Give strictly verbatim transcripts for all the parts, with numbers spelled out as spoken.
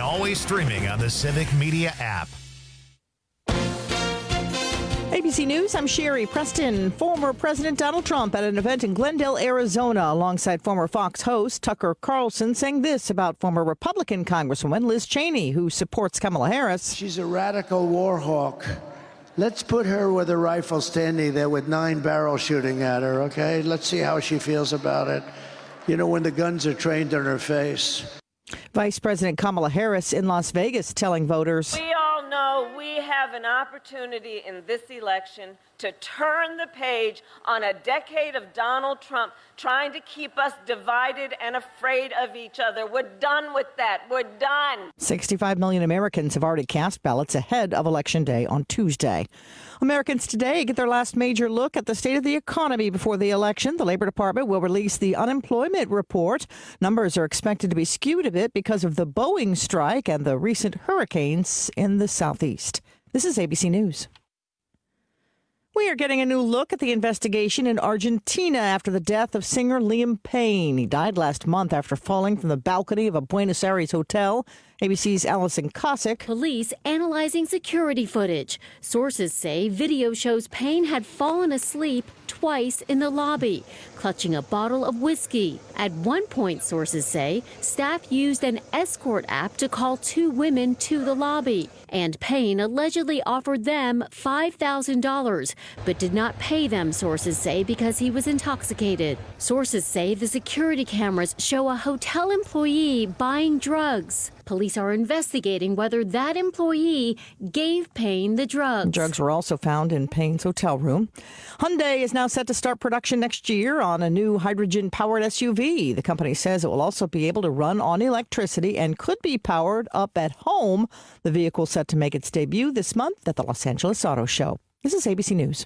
always streaming on the Civic Media app. A B C News, I'm Sherry Preston. Former President Donald Trump at an event in Glendale, Arizona, alongside former Fox host Tucker Carlson, saying this about former Republican Congresswoman Liz Cheney, who supports Kamala Harris. She's a radical war hawk. Let's put her with a rifle standing there with nine barrels shooting at her, okay? Let's see how she feels about it. You know, when the guns are trained on her face. Vice President Kamala Harris in Las Vegas telling voters, we all know we have an opportunity in this election to turn the page on a decade of Donald Trump trying to keep us divided and afraid of each other. We're done with that. We're done. sixty-five million Americans have already cast ballots ahead of Election Day on Tuesday. Americans today get their last major look at the state of the economy before the election. The Labor Department will release the unemployment report. Numbers are expected to be skewed a bit because of the Boeing strike and the recent hurricanes in the southeast. This is A B C News. We are getting a new look at the investigation in Argentina after the death of singer Liam Payne. He died last month after falling from the balcony of a Buenos Aires hotel. A B C's Allison Cossack. Police analyzing security footage. Sources say video shows Payne had fallen asleep twice in the lobby, clutching a bottle of whiskey. At one point, sources say, staff used an escort app to call two women to the lobby. And Payne allegedly offered them five thousand dollars, but did not pay them, sources say, because he was intoxicated. Sources say the security cameras show a hotel employee buying drugs. Police are investigating whether that employee gave Payne the drugs. Drugs were also found in Payne's hotel room. Hyundai is now set to start production next year on a new hydrogen-powered S U V. The company says it will also be able to run on electricity and could be powered up at home. The vehicle is set to make its debut this month at the Los Angeles Auto Show. This is A B C News.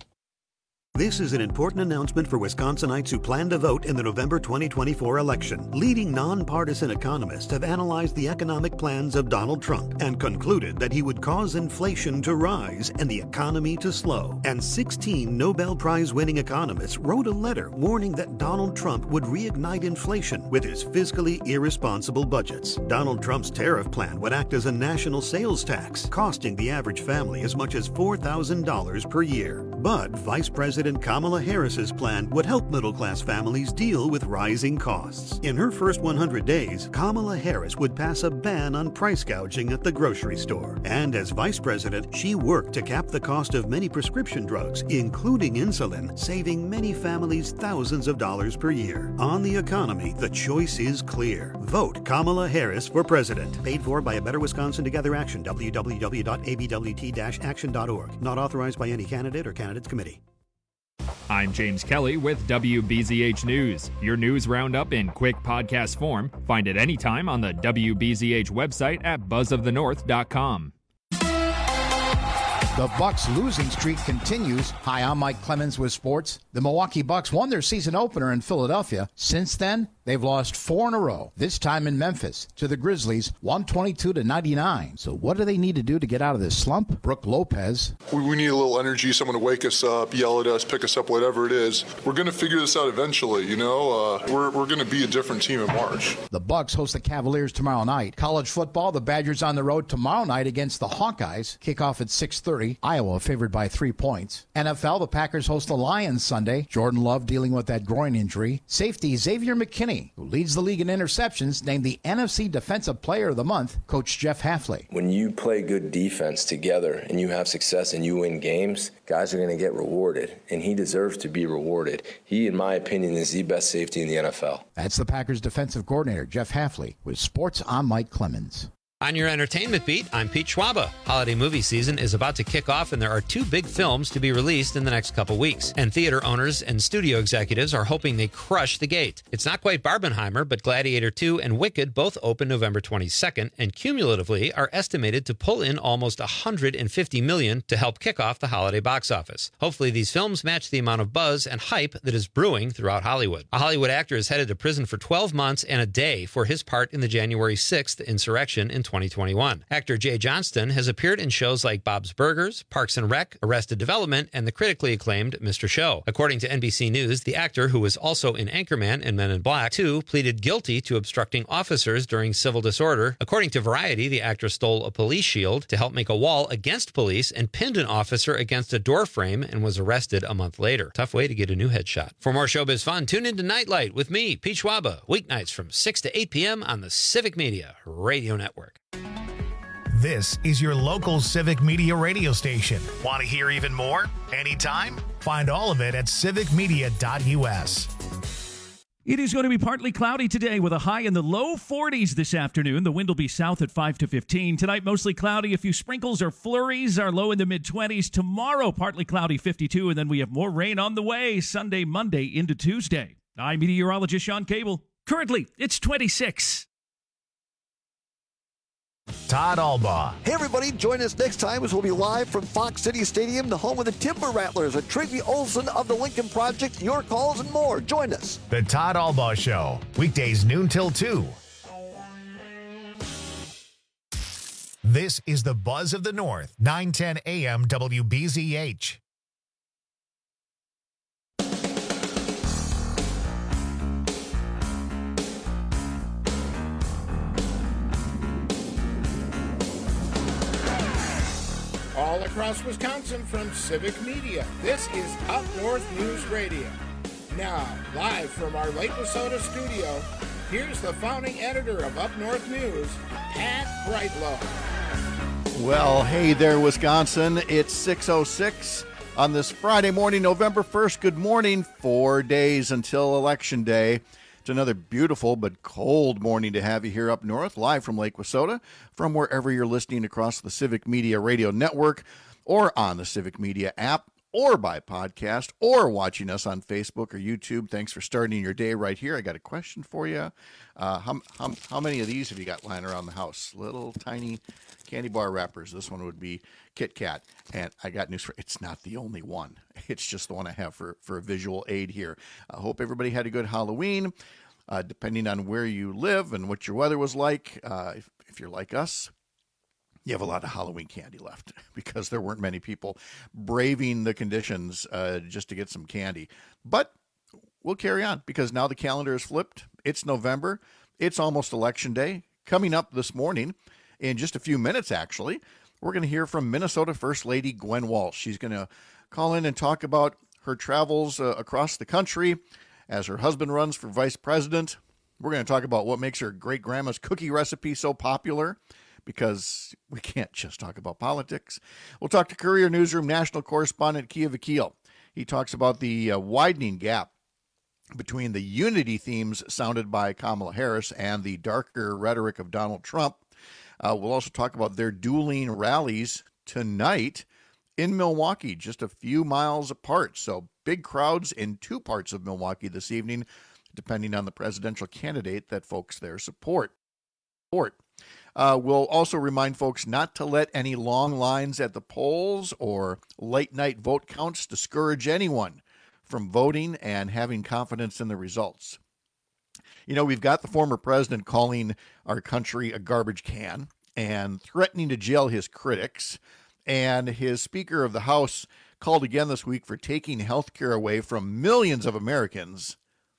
This is an important announcement for Wisconsinites who plan to vote in the November twenty twenty-four election. Leading nonpartisan economists have analyzed the economic plans of Donald Trump and concluded that he would cause inflation to rise and the economy to slow. And sixteen Nobel Prize-winning economists wrote a letter warning that Donald Trump would reignite inflation with his fiscally irresponsible budgets. Donald Trump's tariff plan would act as a national sales tax, costing the average family as much as four thousand dollars per year. But Vice President Kamala Harris's plan would help middle-class families deal with rising costs. In her first one hundred days, Kamala Harris would pass a ban on price gouging at the grocery store. And as vice president, she worked to cap the cost of many prescription drugs, including insulin, saving many families thousands of dollars per year. On the economy, the choice is clear. Vote Kamala Harris for president. Paid for by a Better Wisconsin Together Action, w w w dot a b w t dash action dot org. Not authorized by any candidate or candidates committee. I'm James Kelly with W B Z H News. Your news roundup in quick podcast form. Find it anytime on the W B Z H website at buzz of the north dot com. The Bucks losing streak continues. Hi, I'm Mike Clemens with sports. The Milwaukee Bucks won their season opener in Philadelphia. Since then, they've lost four in a row, this time in Memphis, to the Grizzlies, one twenty-two to ninety-nine. So what do they need to do to get out of this slump? Brooke Lopez. We, we need a little energy, someone to wake us up, yell at us, pick us up, whatever it is. We're going to figure this out eventually, you know? Uh, we're we're going to be a different team in March. The Bucks host the Cavaliers tomorrow night. College football, the Badgers on the road tomorrow night against the Hawkeyes. Kickoff at six thirty. Iowa favored by three points. N F L, the Packers host the Lions Sunday. Jordan Love dealing with that groin injury. Safety Xavier McKinney, who leads the league in interceptions, named the N F C Defensive Player of the Month, Coach Jeff Hafley. When you play good defense together and you have success and you win games, guys are going to get rewarded, and he deserves to be rewarded. He, in my opinion, is the best safety in the N F L. That's the Packers defensive coordinator, Jeff Hafley, with Sports. I'm Mike Clemens. On your entertainment beat, I'm Pete Schwaba. Holiday movie season is about to kick off, and there are two big films to be released in the next couple weeks. And theater owners and studio executives are hoping they crush the gate. It's not quite Barbenheimer, but Gladiator two and Wicked both open November twenty-second, and cumulatively are estimated to pull in almost one hundred fifty million dollars to help kick off the holiday box office. Hopefully these films match the amount of buzz and hype that is brewing throughout Hollywood. A Hollywood actor is headed to prison for twelve months and a day for his part in the January sixth insurrection in twenty twenty twenty-one. Actor Jay Johnston has appeared in shows like Bob's Burgers, Parks and Rec, Arrested Development, and the critically acclaimed Mister Show. According to N B C News, the actor, who was also in Anchorman and Men in Black two, pleaded guilty to obstructing officers during civil disorder. According to Variety, the actor stole a police shield to help make a wall against police and pinned an officer against a door frame and was arrested a month later. Tough way to get a new headshot. For more showbiz fun, tune into Nightlight with me, Pete Schwaba, weeknights from six to eight p.m. on the Civic Media Radio Network. This is your local Civic Media radio station. Want to hear even more? Anytime? Find all of it at civic media dot u s. It is going to be partly cloudy today with a high in the low forties this afternoon. The wind will be south at five to fifteen. Tonight, mostly cloudy. A few sprinkles or flurries are low in the mid-twenties. Tomorrow, partly cloudy, fifty-two. And then we have more rain on the way Sunday, Monday into Tuesday. I'm meteorologist Sean Cable. Currently, it's twenty-six. Todd Albaugh. Hey, everybody, join us next time as we'll be live from Fox City Stadium, the home of the Timber Rattlers, and Tracy Olson of the Lincoln Project, your calls and more. Join us. The Todd Albaugh Show, weekdays noon till two. This is the Buzz of the North, nine ten a.m. W B Z H. All across Wisconsin from Civic Media, this is Up North News Radio. Now, live from our Lake Wissota studio, here's the founding editor of Up North News, Pat Brightlow. Well, hey there, Wisconsin. It's six oh six on this Friday morning, November first. Good morning. Four days until Election Day. It's another beautiful but cold morning to have you here up north, live from Lake Wissota, from wherever you're listening across the Civic Media Radio Network, or on the Civic Media app, or by podcast, or watching us on Facebook or YouTube. Thanks for starting your day right here. I got a question for you. Uh, how, how, how many of these have you got lying around the house? Little tiny candy bar wrappers. This one would be Kit Kat. And I got news for you. It's not the only one. It's just the one I have for, for a visual aid here. I hope everybody had a good Halloween. Uh, depending on where you live and what your weather was like, uh, if, if you're like us, you have a lot of Halloween candy left because there weren't many people braving the conditions uh, just to get some candy. But we'll carry on because now the calendar is flipped. It's November. It's almost Election Day. Coming up this morning, in just a few minutes, actually, we're going to hear from Minnesota First Lady Gwen Walsh. She's going to call in and talk about her travels uh, across the country as her husband runs for vice president. We're going to talk about what makes her great-grandma's cookie recipe so popular, because we can't just talk about politics. We'll talk to Courier Newsroom national correspondent Kia Vakil. He talks about the uh, widening gap between the unity themes sounded by Kamala Harris and the darker rhetoric of Donald Trump. Uh, we'll also talk about their dueling rallies tonight in Milwaukee, just a few miles apart. So big crowds in two parts of Milwaukee this evening, depending on the presidential candidate that folks there support. support. Uh, we'll also remind folks not to let any long lines at the polls or late-night vote counts discourage anyone from voting and having confidence in the results. You know, we've got the former president calling our country a garbage can and threatening to jail his critics. And his Speaker of the House called again this week for taking health care away from millions of Americans.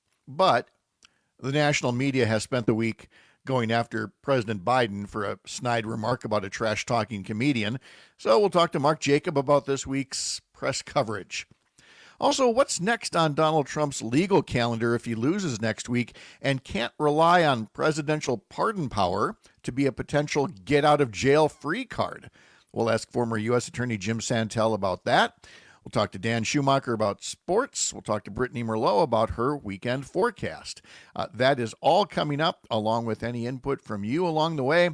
But the national media has spent the week going after President Biden for a snide remark about a trash-talking comedian. So we'll talk to Mark Jacob about this week's press coverage. Also, what's next on Donald Trump's legal calendar if he loses next week and can't rely on presidential pardon power to be a potential get-out-of-jail-free card? We'll ask former U S Attorney Jim Santel about that. We'll talk to Dan Schumacher about sports. We'll talk to Brittany Merlot about her weekend forecast. Uh, that is all coming up, along with any input from you along the way,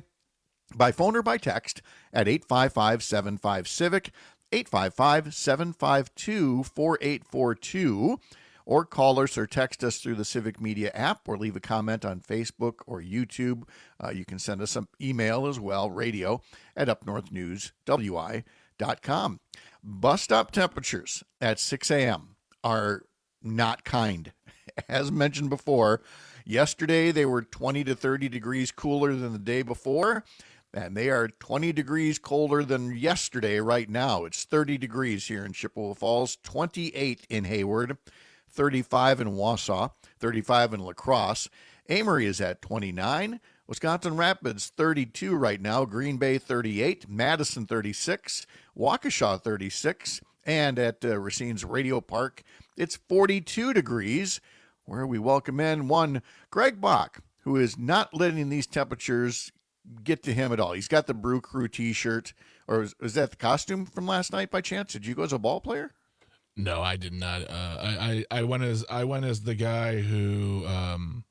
by phone or by text at eight five five, seven five, CIVIC, eight five five, seven five two, four eight four two, or call us or text us through the Civic Media app, or leave a comment on Facebook or YouTube. Uh, you can send us an email as well, radio at up north news w i dot com. Bus stop temperatures at six a.m. are not kind. As mentioned before, yesterday they were twenty to thirty degrees cooler than the day before. and they are twenty degrees colder than yesterday right now. It's thirty degrees here in Chippewa Falls, twenty-eight in Hayward, thirty-five in Wausau, thirty-five in La Crosse. Amory is at twenty-nine. Wisconsin Rapids, thirty-two right now. Green Bay, thirty-eight. Madison, thirty-six. Waukesha, thirty-six. And at uh, Racine's Radio Park, it's forty-two degrees, where we welcome in one Greg Bach, who is not letting these temperatures get to him at all. He's got the Brew Crew T-shirt, or is, is that the costume from last night by chance? Did you go as a ball player? No, I did not. Uh, I, I I went as I went as the guy who um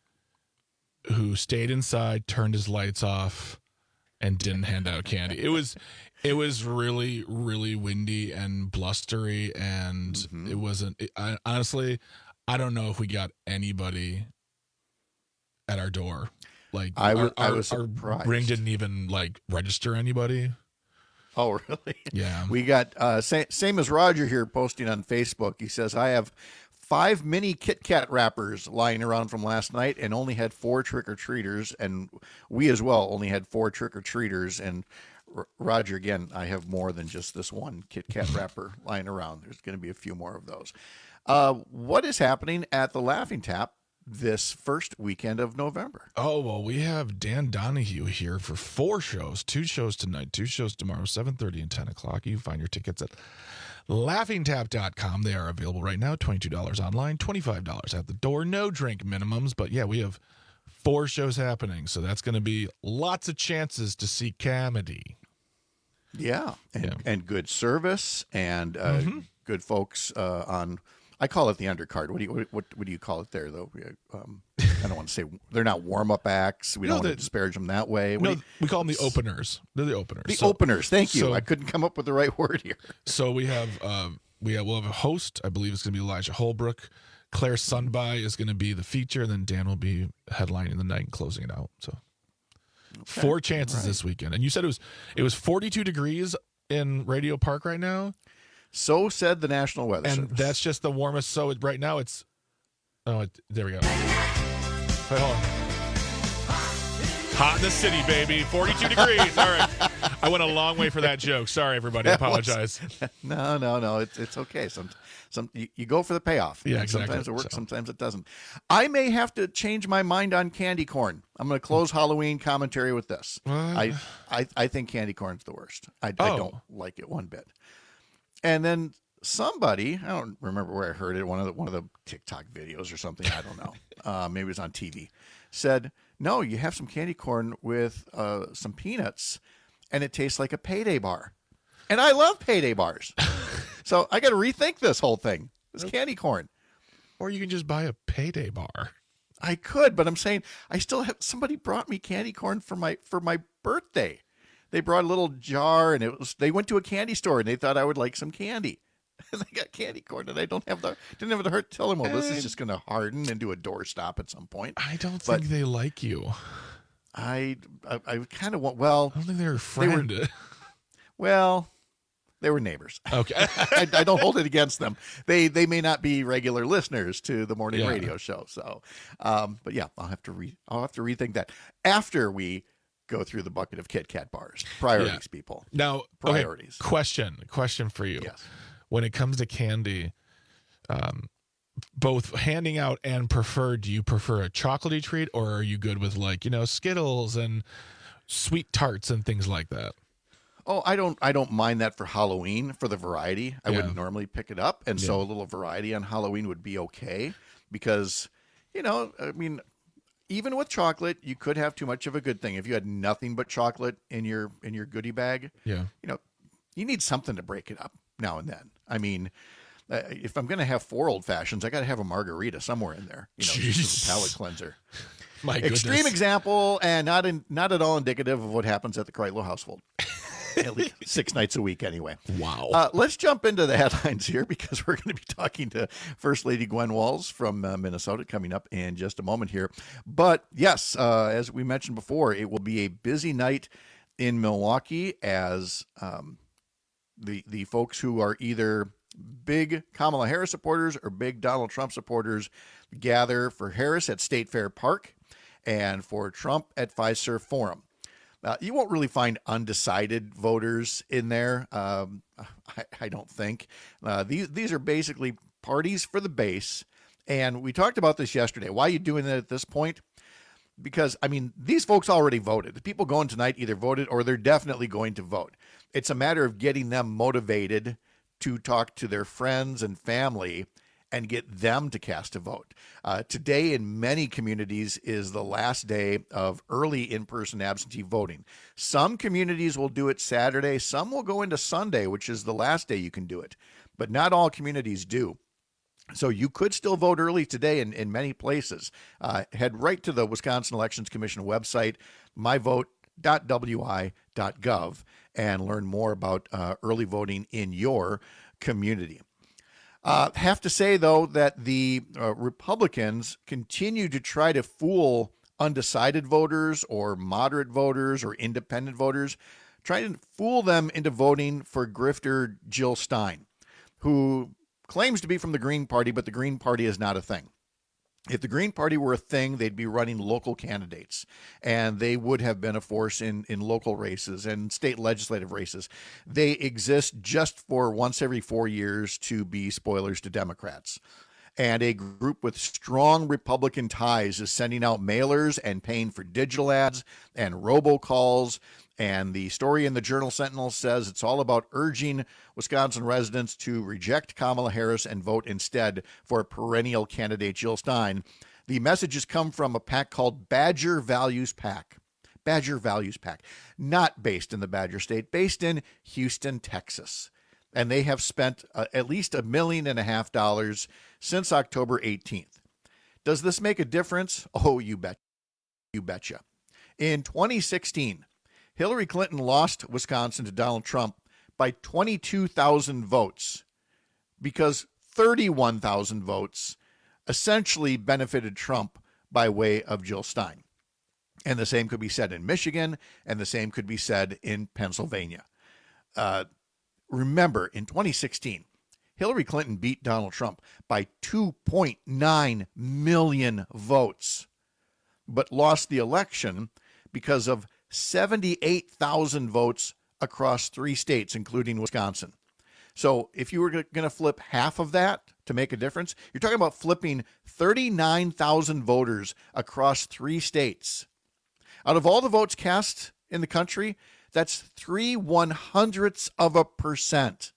who stayed inside, turned his lights off, and didn't hand out candy. It was it was really really windy and blustery, and mm-hmm. it wasn't. It, I, honestly, I don't know if we got anybody at our door. Like I, w- our, I was our, surprised. Our ring didn't even like register anybody. Oh, really? Yeah. We got uh, same, same as Roger here posting on Facebook. He says, I have five mini Kit Kat wrappers lying around from last night and only had four trick-or-treaters. And we as well only had four trick-or-treaters. And R- Roger, again, I have more than just this one Kit Kat wrapper lying around. There's going to be a few more of those. Uh, what is happening at the Laughing Tap this first weekend of November? Oh, well, we have Dan Donahue here for four shows, two shows tonight, two shows tomorrow, seven thirty and ten o'clock. You can find your tickets at laughing tap dot com. They are available right now, twenty-two dollars online, twenty-five dollars at the door. No drink minimums, but yeah, we have four shows happening, so that's going to be lots of chances to see comedy. Yeah, and, yeah. and good service and uh, mm-hmm. good folks uh, on... I call it the undercard. What do you what what do you call it there though? Um, I don't want to say they're not warm up acts. We no, don't they, want to disparage them that way. What no, you, we call them the openers. They're the openers. The so, openers. Thank you. So, I couldn't come up with the right word here. So we have uh, we have we'll have a host. I believe it's going to be Elijah Holbrook. Claire Sunby is going to be the feature, and then Dan will be headlining the night and closing it out. So okay. four chances right. this weekend. And you said it was it was forty-two degrees in Radio Park right now. So said the National Weather and Service. That's just the warmest. So it, right now it's, oh, it, there we go. Wait, hold on. Hot in the city, baby. forty-two degrees. All right. I went a long way for that joke. Sorry, everybody. I apologize. no, no, no. It's it's okay. Some, some you, you go for the payoff. Yeah, exactly. Sometimes it works, so. sometimes it doesn't. I may have to change my mind on candy corn. I'm going to close Halloween commentary with this. What? I, I I think candy corn's the worst. I, oh. I don't like it one bit. And then somebody, I don't remember where I heard it, one of the one of the TikTok videos or something, I don't know. uh, maybe it was on T V. Said, no, you have some candy corn with uh, some peanuts, and it tastes like a Payday bar. And I love Payday bars. So I got to rethink this whole thing. This candy corn. Or you can just buy a Payday bar. I could, but I'm saying I still have, somebody brought me candy corn for my for my birthday. They brought a little jar, and it was. They went to a candy store, and they thought I would like some candy. And they got candy corn, and I don't have the didn't have the heart to tell them, well, this is just going to harden and do a doorstop at some point. I don't but think they like you. I I, I kind of want. Well, I don't think they're a friend. They were, well, they were neighbors. Okay, I, I don't hold it against them. They they may not be regular listeners to the morning yeah. radio show. So, um, but yeah, I'll have to re I'll have to rethink that after we go through the bucket of Kit Kat bars. Priorities, yeah. people. Now, priorities. Okay, question, question for you. Yes. When it comes to candy, um, both handing out and preferred, do you prefer a chocolatey treat, or are you good with, like, you know, Skittles and sweet tarts and things like that? Oh, I don't I don't mind that for Halloween for the variety. I yeah. wouldn't normally pick it up, and yeah. so a little variety on Halloween would be okay because, you know, I mean, even with chocolate, you could have too much of a good thing. If you had nothing but chocolate in your in your goodie bag, yeah, you know, you need something to break it up now and then. I mean, uh, if I'm going to have four old fashions, I got to have a margarita somewhere in there. You know, Jeez. just as a palate cleanser. My Extreme goodness. example, and not in, not at all indicative of what happens at the Kreitlow household. At least six nights a week, anyway. Wow. Uh, let's jump into the headlines here because we're going to be talking to First Lady Gwen Walz from uh, Minnesota coming up in just a moment here. But yes, uh, as we mentioned before, it will be a busy night in Milwaukee as um, the the folks who are either big Kamala Harris supporters or big Donald Trump supporters gather for Harris at State Fair Park and for Trump at Fiserv Forum. Uh, you won't really find undecided voters in there. Um, I, I don't think. Uh, these these are basically parties for the base. And we talked about this yesterday. Why are you doing that at this point? Because, I mean, these folks already voted. The people going tonight either voted or they're definitely going to vote. It's a matter of getting them motivated to talk to their friends and family and get them to cast a vote. Uh, today in many communities is the last day of early in-person absentee voting. Some communities will do it Saturday. Some will go into Sunday, which is the last day you can do it. But not all communities do. So you could still vote early today in, in many places. Uh, head right to the Wisconsin Elections Commission website, my vote dot w i dot gov, and learn more about uh, early voting in your community. Uh, have to say, though, that the uh, Republicans continue to try to fool undecided voters or moderate voters or independent voters, trying to fool them into voting for grifter Jill Stein, who claims to be from the Green Party, but the Green Party is not a thing. If the Green Party were a thing, they'd be running local candidates, and they would have been a force in, in local races and state legislative races. They exist just for once every four years to be spoilers to Democrats. And a group with strong Republican ties is sending out mailers and paying for digital ads and robocalls. And the story in the Journal Sentinel says it's all about urging Wisconsin residents to reject Kamala Harris and vote instead for perennial candidate Jill Stein. The messages come from a PAC called Badger Values PAC. Badger Values PAC, not based in the Badger State, based in Houston, Texas. And they have spent uh, at least a million and a half dollars since October eighteenth. Does this make a difference? Oh, you bet. You betcha. In twenty sixteen, Hillary Clinton lost Wisconsin to Donald Trump by twenty-two thousand votes because thirty-one thousand votes essentially benefited Trump by way of Jill Stein. And the same could be said in Michigan, and the same could be said in Pennsylvania. Uh, remember, in twenty sixteen, Hillary Clinton beat Donald Trump by two point nine million votes, but lost the election because of seventy-eight thousand votes across three states, including Wisconsin. So if you were going to flip half of that to make a difference, you're talking about flipping thirty-nine thousand voters across three states. Out of all the votes cast in the country, that's three one hundredths of a percent.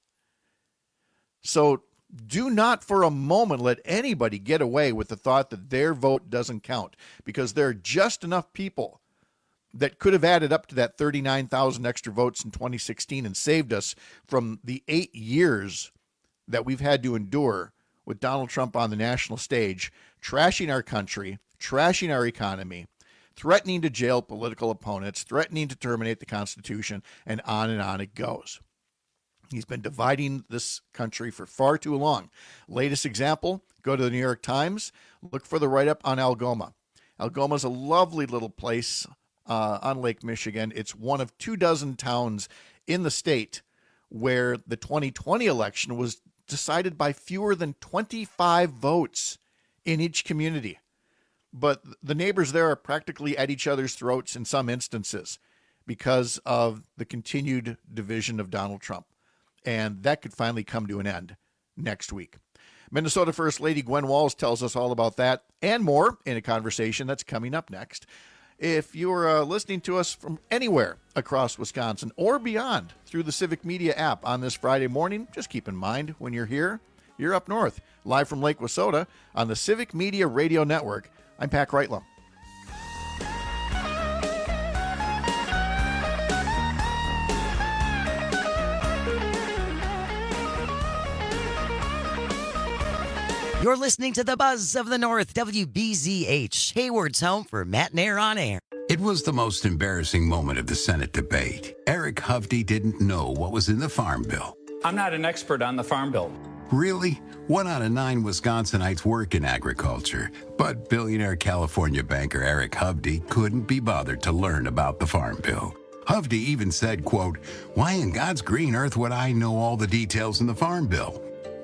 So do not for a moment let anybody get away with the thought that their vote doesn't count, because there are just enough people that could have added up to that thirty-nine thousand extra votes in twenty sixteen and saved us from the eight years that we've had to endure with Donald Trump on the national stage, trashing our country, trashing our economy, threatening to jail political opponents, threatening to terminate the Constitution, and on and on it goes. He's been dividing this country for far too long. Latest example, go to the New York Times, look for the write-up on Algoma. Algoma is a lovely little place uh, on Lake Michigan. It's one of two dozen towns in the state where the twenty twenty election was decided by fewer than twenty-five votes in each community. But the neighbors there are practically at each other's throats in some instances because of the continued division of Donald Trump. And that could finally come to an end next week. Minnesota First Lady Gwen Walz tells us all about that and more in a conversation that's coming up next. If you're uh, listening to us from anywhere across Wisconsin or beyond through the Civic Media app on this Friday morning, just keep in mind when you're here, you're up north, live from Lake Wissota on the Civic Media Radio Network. I'm Pat Reitlum. You're listening to the Buzz of the North, W B Z H, Hayward's home for Matt and Air on Air. It was the most embarrassing moment of the Senate debate. Eric Hovde didn't know what was in the Farm Bill. I'm not an expert on the Farm Bill. Really? One out of nine Wisconsinites work in agriculture, but billionaire California banker Eric Hovde couldn't be bothered to learn about the Farm Bill. Hovde even said, quote, "Why in God's green earth would I know all the details in the Farm Bill?"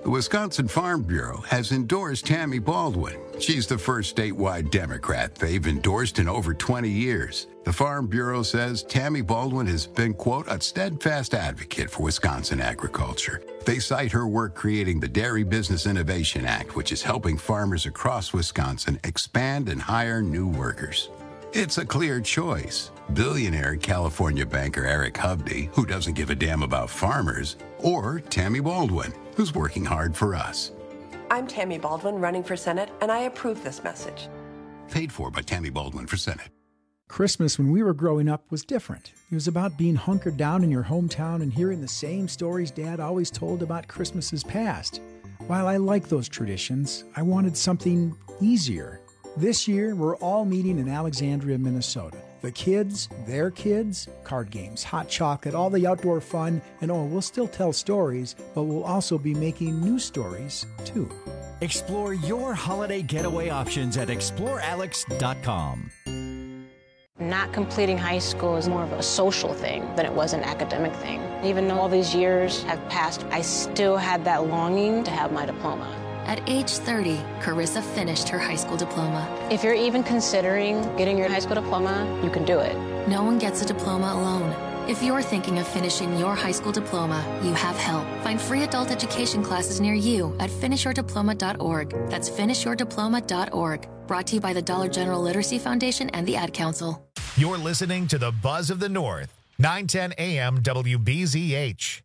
The Wisconsin Farm Bureau has endorsed Tammy Baldwin. She's the first statewide Democrat they've endorsed in over twenty years. The Farm Bureau says Tammy Baldwin has been, quote, a steadfast advocate for Wisconsin agriculture. They cite her work creating the Dairy Business Innovation Act, which is helping farmers across Wisconsin expand and hire new workers. It's a clear choice. Billionaire California banker Eric Hovde, who doesn't give a damn about farmers, or Tammy Baldwin, who's working hard for us. I'm Tammy Baldwin, running for Senate, and I approve this message. Paid for by Tammy Baldwin for Senate. Christmas when we were growing up was different. It was about being hunkered down in your hometown and hearing the same stories Dad always told about Christmases past. While I like those traditions, I wanted something easier. This year, we're all meeting in Alexandria, Minnesota. The kids, their kids, card games, hot chocolate, all the outdoor fun, and oh, we'll still tell stories, but we'll also be making new stories, too. Explore your holiday getaway options at explore alex dot com. Not completing high school is more of a social thing than it was an academic thing. Even though all these years have passed, I still had that longing to have my diploma. At age thirty, Carissa finished her high school diploma. If you're even considering getting your high school diploma, you can do it. No one gets a diploma alone. If you're thinking of finishing your high school diploma, you have help. Find free adult education classes near you at finish your diploma dot org. That's finish your diploma dot org. Brought to you by the Dollar General Literacy Foundation and the Ad Council. You're listening to the Buzz of the North, nine ten A M W B Z H.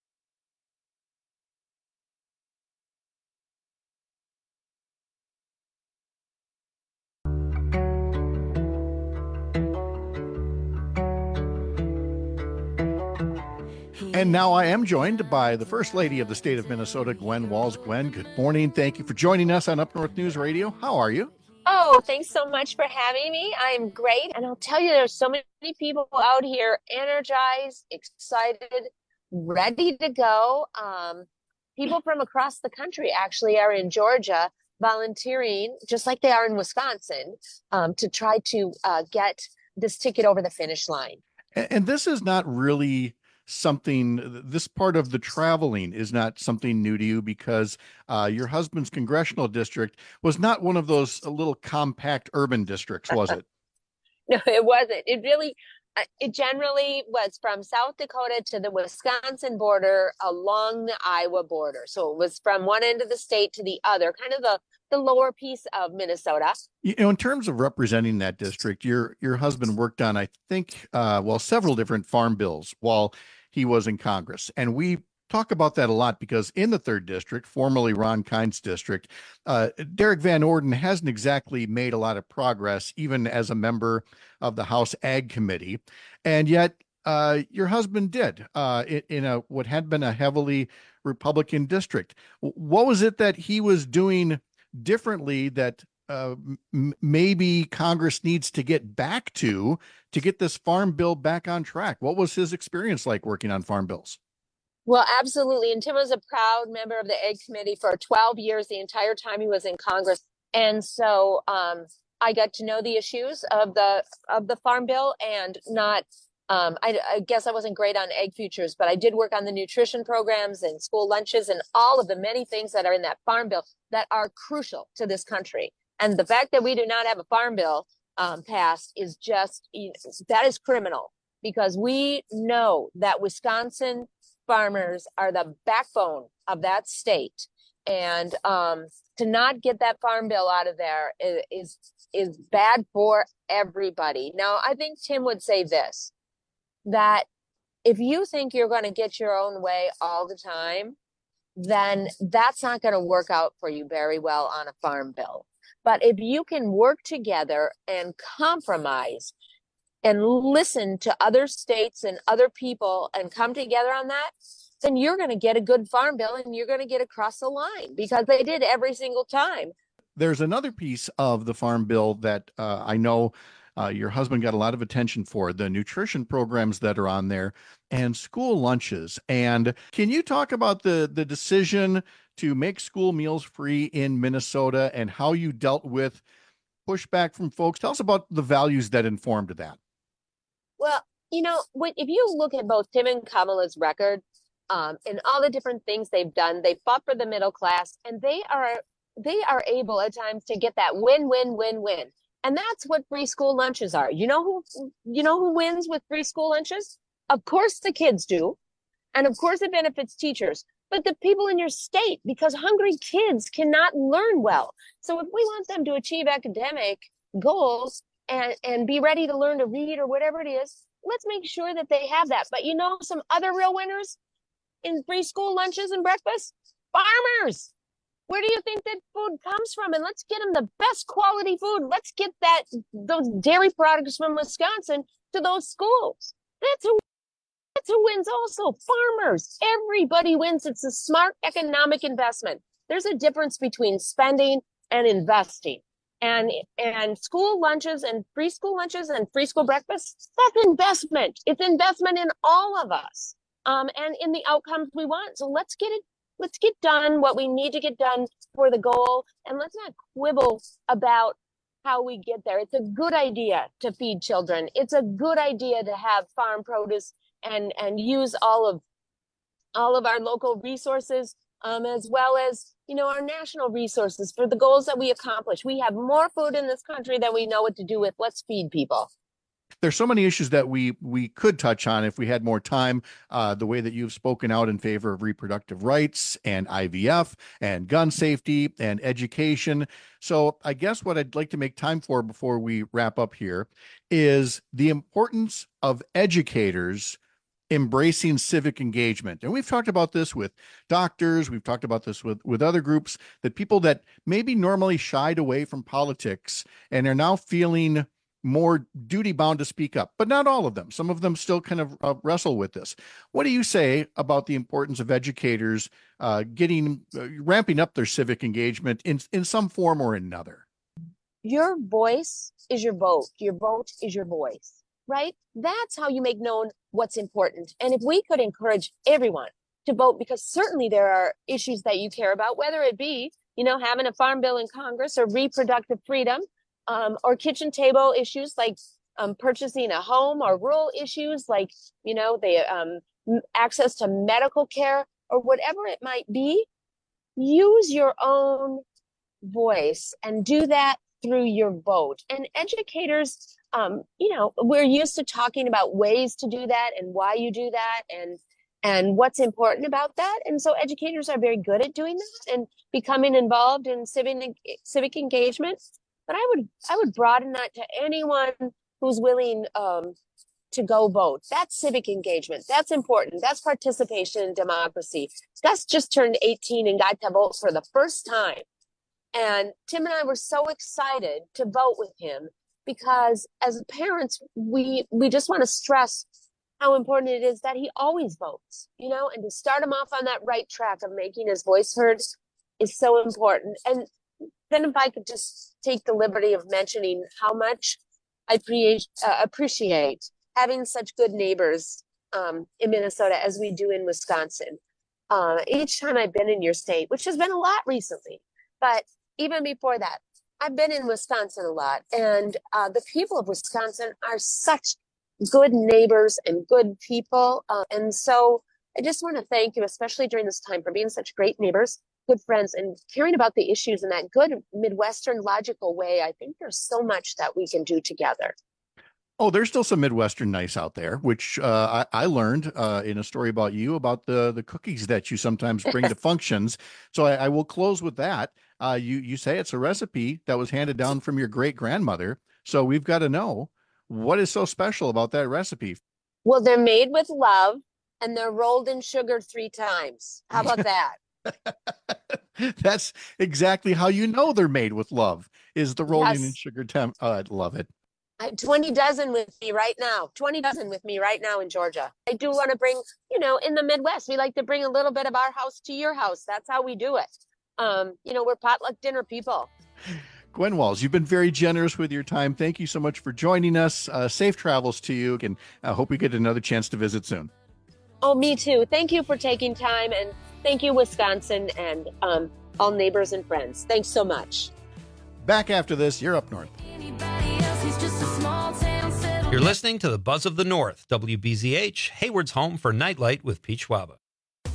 And now I am joined by the First Lady of the state of Minnesota, Gwen Walz. Gwen, good morning. Thank you for joining us on Up North News Radio. How are you? Oh, thanks so much for having me. I'm great. And I'll tell you, there's so many people out here energized, excited, ready to go. Um, people from across the country actually are in Georgia volunteering, just like they are in Wisconsin, um, to try to uh, get this ticket over the finish line. And, and this is not really something, this part of the traveling is not something new to you, because uh, your husband's congressional district was not one of those little compact urban districts, was it? No, it wasn't. It really, it generally was from South Dakota to the Wisconsin border along the Iowa border. So it was from one end of the state to the other, kind of the, the lower piece of Minnesota. You know, in terms of representing that district, your your husband worked on, I think, uh, well, several different farm bills while he was in Congress. And we talk about that a lot because in the third district, formerly Ron Kind's district, uh, Derek Van Orden hasn't exactly made a lot of progress, even as a member of the House Ag Committee. And yet uh, your husband did uh, in, in a what had been a heavily Republican district. What was it that he was doing differently that uh, m- maybe Congress needs to get back to to get this farm bill back on track? What was his experience like working on farm bills? Well, absolutely. And Tim was a proud member of the Ag Committee for twelve years, the entire time he was in Congress. And so um, I got to know the issues of the of the farm bill, and not, um, I, I guess I wasn't great on egg futures, but I did work on the nutrition programs and school lunches and all of the many things that are in that farm bill that are crucial to this country. And the fact that we do not have a farm bill um, passed is just, that is criminal, because we know that Wisconsin farmers are the backbone of that state. And um, to not get that farm bill out of there is, is, is bad for everybody. Now, I think Tim would say this, that if you think you're going to get your own way all the time, then that's not going to work out for you very well on a farm bill. But if you can work together and compromise and listen to other states and other people and come together on that, then you're going to get a good farm bill and you're going to get across the line, because they did every single time. There's another piece of the farm bill that uh, I know uh, your husband got a lot of attention for, the nutrition programs that are on there and school lunches. And can you talk about the, the decision to make school meals free in Minnesota and how you dealt with pushback from folks? Tell us about the values that informed that. Well, you know, when, if you look at both Tim and Kamala's record, um, and all the different things they've done. They fought for the middle class, and they are they are able at times to get that win, win, win, win. And that's what free school lunches are. You know who you know who wins with free school lunches? Of course the kids do. And of course it benefits teachers, but the people in your state, because hungry kids cannot learn well. So if we want them to achieve academic goals and, and be ready to learn to read or whatever it is, let's make sure that they have that. But you know, some other real winners in free school lunches and breakfast? Farmers. Where do you think that food comes from? And let's get them the best quality food. Let's get that those dairy products from Wisconsin to those schools. That's who, that's who wins also. Farmers. Everybody wins. It's a smart economic investment. There's a difference between spending and investing. And and school lunches and free school lunches and free school breakfasts, that's investment. It's investment in all of us um, and in the outcomes we want. So let's get it. Let's get done what we need to get done for the goal. And let's not quibble about how we get there. It's a good idea to feed children. It's a good idea to have farm produce and, and use all of all of our local resources, um, as well as, you know, our national resources for the goals that we accomplish. We have more food in this country than we know what to do with. Let's feed people. There's so many issues that we we could touch on if we had more time. Uh, the way that you've spoken out in favor of reproductive rights and I V F and gun safety and education. So I guess what I'd like to make time for before we wrap up here is the importance of educators embracing civic engagement. And we've talked about this with doctors. We've talked about this with, with other groups, that people that maybe normally shied away from politics and are now feeling more duty bound to speak up, but not all of them. Some of them still kind of uh, wrestle with this. What do you say about the importance of educators uh, getting, uh, ramping up their civic engagement in, in some form or another? Your voice is your vote. Your vote is your voice, right? That's how you make known what's important. And if we could encourage everyone to vote, because certainly there are issues that you care about, whether it be, you know, having a farm bill in Congress or reproductive freedom, Um, or kitchen table issues like um, purchasing a home, or rural issues like, you know, the um, access to medical care, or whatever it might be. Use your own voice and do that through your vote. And educators, um, you know, we're used to talking about ways to do that and why you do that and and what's important about that. And so educators are very good at doing that and becoming involved in civic civic engagement. But I would I would broaden that to anyone who's willing um, to go vote. That's civic engagement. That's important. That's participation in democracy. Gus just turned eighteen and got to vote for the first time. And Tim and I were so excited to vote with him because as parents, we we just want to stress how important it is that he always votes, you know, and to start him off on that right track of making his voice heard is so important. And then if I could just take the liberty of mentioning how much I pre- uh, appreciate having such good neighbors um, in Minnesota as we do in Wisconsin. Uh, each time I've been in your state, which has been a lot recently, but even before that, I've been in Wisconsin a lot. And uh, the people of Wisconsin are such good neighbors and good people. Uh, and so I just want to thank you, especially during this time, for being such great neighbors, good friends, and caring about the issues in that good Midwestern logical way. I think there's so much that we can do together. Oh, there's still some Midwestern nice out there, which uh, I, I learned uh, in a story about you, about the, the cookies that you sometimes bring to functions. So I, I will close with that. Uh, you, you say it's a recipe that was handed down from your great grandmother. So we've got to know, what is so special about that recipe? Well, they're made with love and they're rolled in sugar three times. How about that? That's exactly how you know they're made with love, is the rolling Yes. in sugar temp. Oh, I love it. I have twenty dozen with me right now, twenty dozen with me right now in Georgia. I do want to bring, you know, in the Midwest, we like to bring a little bit of our house to your house. That's how we do it. Um, you know, we're potluck dinner people. Gwen Walls, you've been very generous with your time. Thank you so much for joining us. Uh, safe travels to you, and I hope we get another chance to visit soon. Oh, me too. Thank you for taking time, and thank you, Wisconsin, and um, all neighbors and friends. Thanks so much. Back after this, you're up north. You're listening to the Buzz of the North, W B Z H, Hayward's home for Nightlight with Pete Schwaba.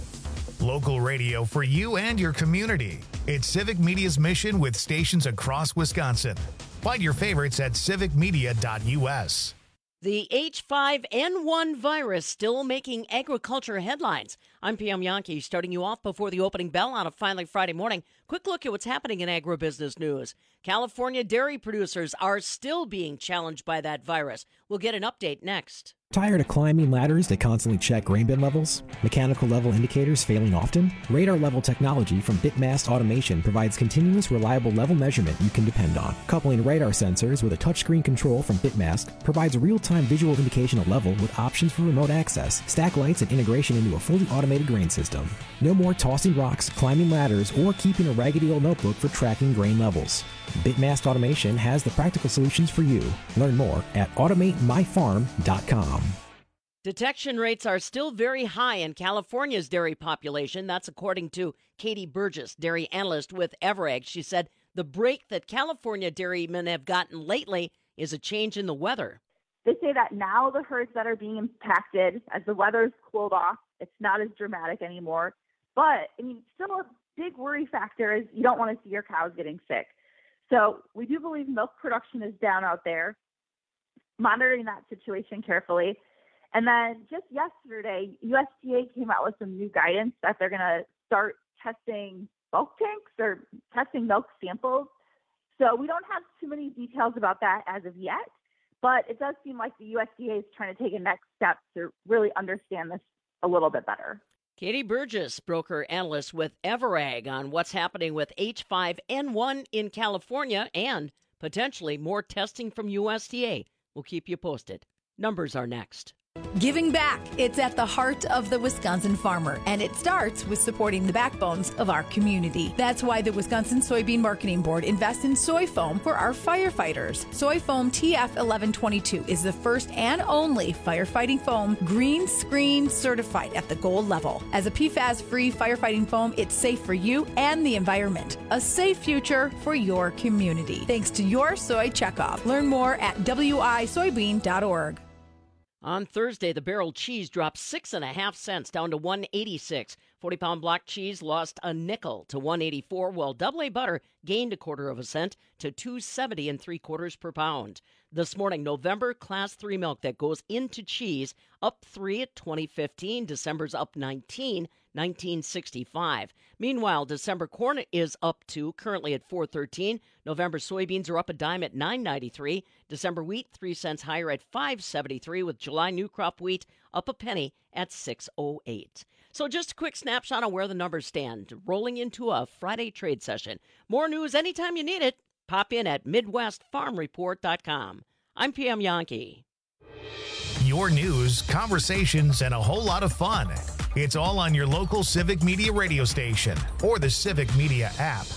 Local radio for you and your community. It's Civic Media's mission with stations across Wisconsin. Find your favorites at civic media dot U S. The H five N one virus still making agriculture headlines. I'm Pam Yankee, starting you off before the opening bell on a Finally Friday morning. Quick look at what's happening in agribusiness news. California dairy producers are still being challenged by that virus. We'll get an update next. Tired of climbing ladders that constantly check grain bin levels? Mechanical level indicators failing often? Radar level technology from Bitmast Automation provides continuous, reliable level measurement you can depend on. Coupling radar sensors with a touchscreen control from Bitmast provides real-time visual indication of level with options for remote access, stack lights, and integration into a fully automated grain system. No more tossing rocks, climbing ladders, or keeping a raggedy old notebook for tracking grain levels. Bitmast Automation has the practical solutions for you. Learn more at automate my farm dot com. Detection rates are still very high in California's dairy population. That's according to Katie Burgess, dairy analyst with Everegg. She said the break that California dairymen have gotten lately is a change in the weather. They say that now the herds that are being impacted, as the weather's cooled off, it's not as dramatic anymore. But, I mean, still a big worry factor is you don't want to see your cows getting sick. So we do believe milk production is down out there, monitoring that situation carefully. And then just yesterday, U S D A came out with some new guidance that they're going to start testing milk tanks or testing milk samples. So we don't have too many details about that as of yet, but it does seem like the U S D A is trying to take a next step to really understand this a little bit better. Katie Burgess, broker analyst with Everegg, on what's happening with H five N one in California and potentially more testing from U S D A. We'll keep you posted. Numbers are next. Giving back. It's at the heart of the Wisconsin farmer, and it starts with supporting the backbones of our community. That's why the Wisconsin Soybean Marketing Board invests in soy foam for our firefighters. Soy foam T F eleven twenty-two is the first and only firefighting foam green screen certified at the gold level. As a P FAS-free firefighting foam, it's safe for you and the environment. A safe future for your community. Thanks to your soy checkoff. Learn more at w i soybean dot org. On Thursday, the barrel cheese dropped six and a half cents down to one eighty-six. forty-pound block cheese lost a nickel to one eighty-four, while double A butter gained a quarter of a cent to two seventy and three quarters per pound. This morning, November Class three milk that goes into cheese up three at twenty fifteen. December's up nineteen, nineteen sixty-five. Meanwhile, December corn is up two, currently at four thirteen. November soybeans are up a dime at nine ninety-three. December wheat three cents higher at five seventy-three, with July new crop wheat up a penny at six oh eight. So just a quick snapshot on where the numbers stand, rolling into a Friday trade session. More news anytime you need it. Pop in at midwest farm report dot com. I'm Pam Yankee. Your news, conversations, and a whole lot of fun. It's all on your local Civic Media radio station or the Civic Media app.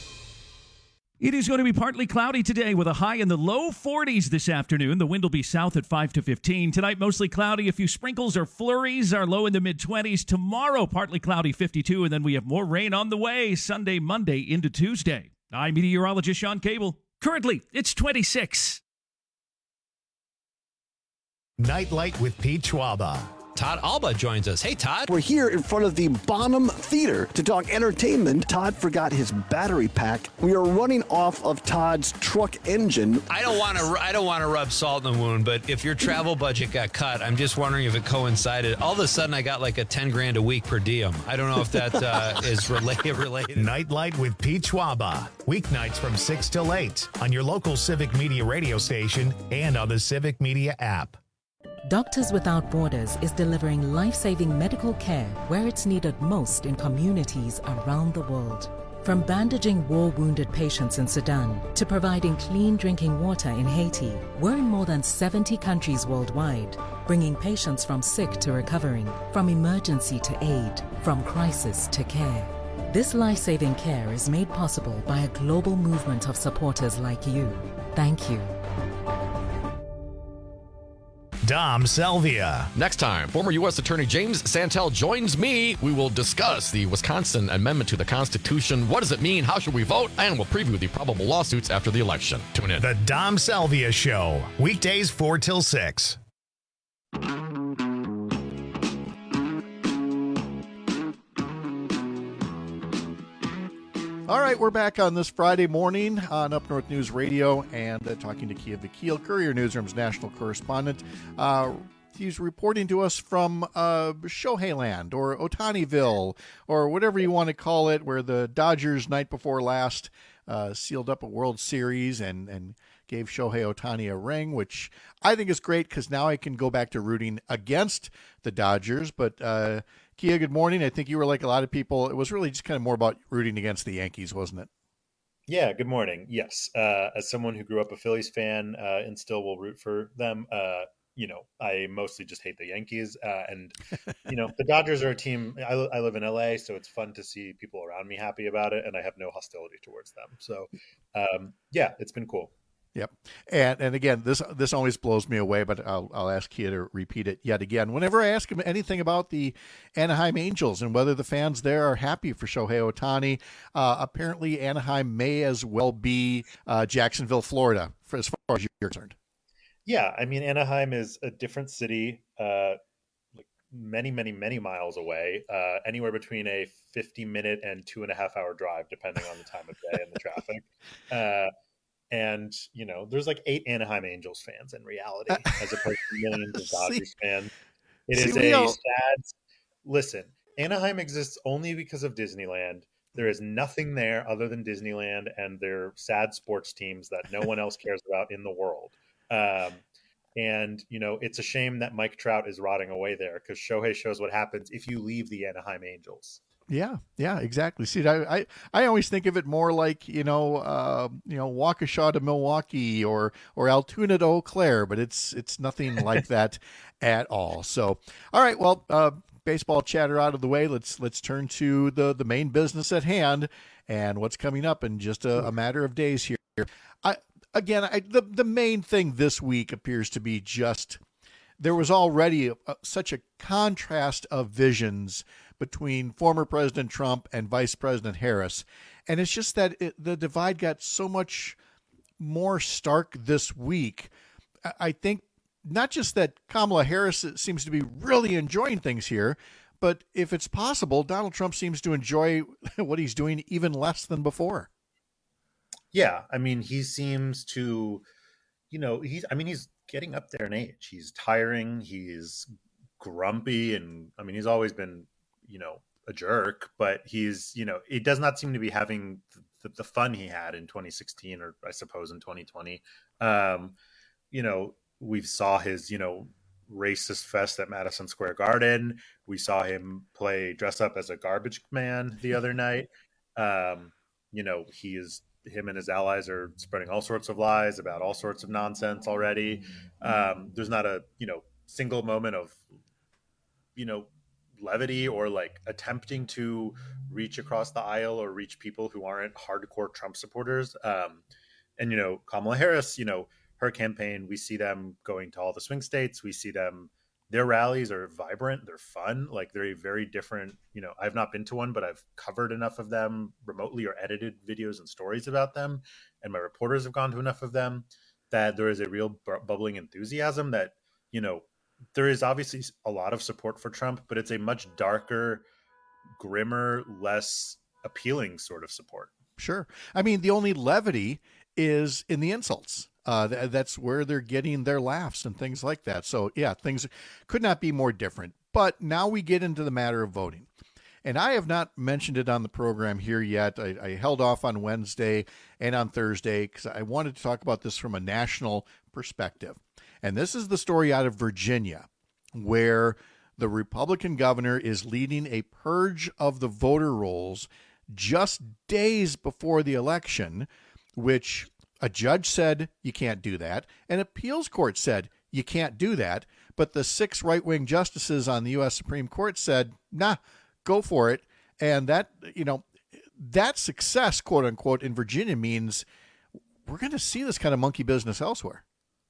It is going to be partly cloudy today with a high in the low forties this afternoon. The wind will be south at five to fifteen. Tonight, mostly cloudy. A few sprinkles or flurries are low in the mid-twenties. Tomorrow, partly cloudy, fifty-two. And then we have more rain on the way Sunday, Monday into Tuesday. I'm meteorologist Sean Cable. Currently, it's twenty-six. Nightlight with Pete Schwaba. Todd Alba joins us. Hey, Todd. We're here in front of the Bonham Theater to talk entertainment. Todd forgot his battery pack. We are running off of Todd's truck engine. I don't want to. I don't want to rub salt in the wound, but if your travel budget got cut, I'm just wondering if it coincided. All of a sudden, I got like a ten grand a week per diem. I don't know if that uh, is related. Related. Nightlight with Pete Schwaba. Weeknights from six till eight on your local Civic Media radio station and on the Civic Media app. Doctors Without Borders is delivering life-saving medical care where it's needed most in communities around the world. From bandaging war-wounded patients in Sudan to providing clean drinking water in Haiti, we're in more than seventy countries worldwide, bringing patients from sick to recovering, from emergency to aid, from crisis to care. This life-saving care is made possible by a global movement of supporters like you. Thank you. Dom Salvia. Next time, former U S Attorney James Santel joins me. We will discuss the Wisconsin Amendment to the Constitution. What does it mean? How should we vote? And we'll preview the probable lawsuits after the election. Tune in. The Dom Salvia Show. Weekdays four till six. All right, we're back on this Friday morning on Up North News Radio and uh, talking to Kia Vakil, Courier Newsroom's national correspondent. Uh, he's reporting to us from uh, Shohei Land or Ohtaniville or whatever you want to call it, where the Dodgers night before last uh, sealed up a World Series and, and gave Shohei Ohtani a ring, which I think is great because now I can go back to rooting against the Dodgers. But uh, Kia, good morning. I think you were like a lot of people. It was really just kind of more about rooting against the Yankees, wasn't it? Yeah, good morning. Yes. Uh, as someone who grew up a Phillies fan uh, and still will root for them, uh, you know, I mostly just hate the Yankees. Uh, and, you know, the Dodgers are a team. I, I live in L A, so it's fun to see people around me happy about it, and I have no hostility towards them. So, um, yeah, it's been cool. Yep. And and again, this this always blows me away, but I'll I'll ask Kia to repeat it yet again. Whenever I ask him anything about the Anaheim Angels and whether the fans there are happy for Shohei Ohtani, uh, apparently Anaheim may as well be uh, Jacksonville, Florida, for as far as you're concerned. Yeah, I mean, Anaheim is a different city, uh, like many, many, many miles away, uh, anywhere between a fifty-minute and two and a half hour drive, depending on the time of day and the traffic. Uh, And, you know, there's like eight Anaheim Angels fans in reality, as opposed to millions of Dodgers fans. It is See, a all... sad. Listen, Anaheim exists only because of Disneyland. There is nothing there other than Disneyland and their sad sports teams that no one else cares about in the world. Um, and, you know, it's a shame that Mike Trout is rotting away there because Shohei shows what happens if you leave the Anaheim Angels. Yeah, yeah, exactly. See, I, I, I always think of it more like, you know, uh, you know, Waukesha to Milwaukee or or Altoona to Eau Claire, but it's it's nothing like that at all. So, all right, well, uh, baseball chatter out of the way. Let's let's turn to the the main business at hand and what's coming up in just a, a matter of days here. I again, I, the the main thing this week appears to be just there was already a, a, such a contrast of visions between former President Trump and Vice President Harris. And it's just that it, the divide got so much more stark this week. I think not just that Kamala Harris seems to be really enjoying things here, but if it's possible, Donald Trump seems to enjoy what he's doing even less than before. Yeah. I mean, he seems to, you know, he's, I mean, he's getting up there in age. He's tiring. He's grumpy. And I mean, he's always been, you know, a jerk, but he's, you know, it does not seem to be having the, the fun he had in twenty sixteen or I suppose in twenty twenty. Um, you know, we saw his, you know, racist fest at Madison Square Garden. We saw him play dress up as a garbage man the other night. Um, you know, he is, him and his allies are spreading all sorts of lies about all sorts of nonsense already. Um, there's not a, you know, single moment of, you know, levity or like attempting to reach across the aisle or reach people who aren't hardcore Trump supporters. Um, and, you know, Kamala Harris, you know, her campaign, we see them going to all the swing states. We see them, their rallies are vibrant. They're fun. Like they're very different. You know, I've not been to one, but I've covered enough of them remotely or edited videos and stories about them. And my reporters have gone to enough of them that there is a real bu- bubbling enthusiasm that, you know, there is obviously a lot of support for Trump, but it's a much darker, grimmer, less appealing sort of support. Sure. I mean, the only levity is in the insults. Uh, th- that's where they're getting their laughs and things like that. So, yeah, things could not be more different. But now we get into the matter of voting. And I have not mentioned it on the program here yet. I, I held off on Wednesday and on Thursday because I wanted to talk about this from a national perspective. And this is the story out of Virginia, where the Republican governor is leading a purge of the voter rolls just days before the election, which a judge said you can't do that. An appeals court said you can't do that. But the six right-wing justices on the U S Supreme Court said, nah, go for it. And that, you know, that success, quote unquote, in Virginia means we're going to see this kind of monkey business elsewhere.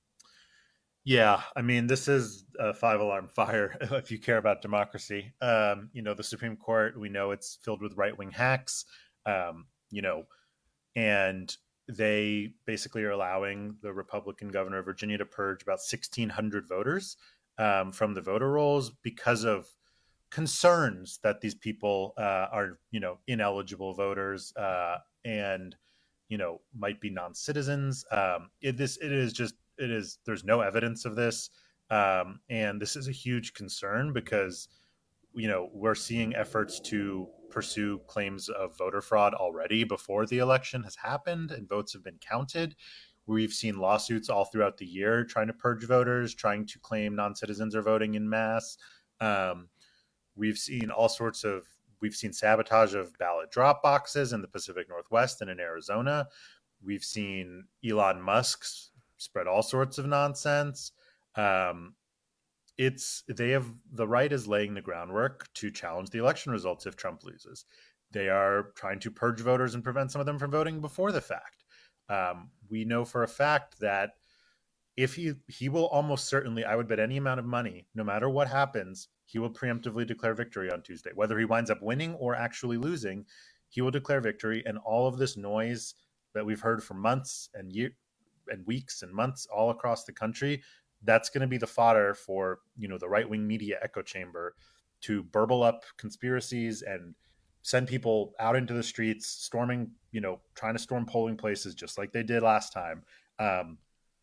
Yeah, I mean, this is a five-alarm fire if you care about democracy. Um, you know, the Supreme Court, we know it's filled with right-wing hacks, um, you know, and they basically are allowing the Republican governor of Virginia to purge about sixteen hundred voters um, from the voter rolls because of concerns that these people uh, are, you know, ineligible voters uh, and, you know, might be non-citizens. Um, it, this, it is just, it is, there's no evidence of this. Um, and this is a huge concern because, you know, we're seeing efforts to pursue claims of voter fraud already before the election has happened and votes have been counted. We've seen lawsuits all throughout the year trying to purge voters, trying to claim non-citizens are voting en masse. Um, we've seen all sorts of, we've seen sabotage of ballot drop boxes in the Pacific Northwest and in Arizona. We've seen Elon Musk spread all sorts of nonsense. Um, it's, they have, the right is laying the groundwork to challenge the election results if Trump loses. They are trying to purge voters and prevent some of them from voting before the fact. Um, we know for a fact that if he, he will almost certainly, I would bet any amount of money, no matter what happens, he will preemptively declare victory on Tuesday. Whether he winds up winning or actually losing, he will declare victory. And all of this noise that we've heard for months and year and weeks and months all across the country, that's going to be the fodder for, you know, the right-wing media echo chamber to burble up conspiracies and send people out into the streets, storming, you know, trying to storm polling places just like they did last time. Um,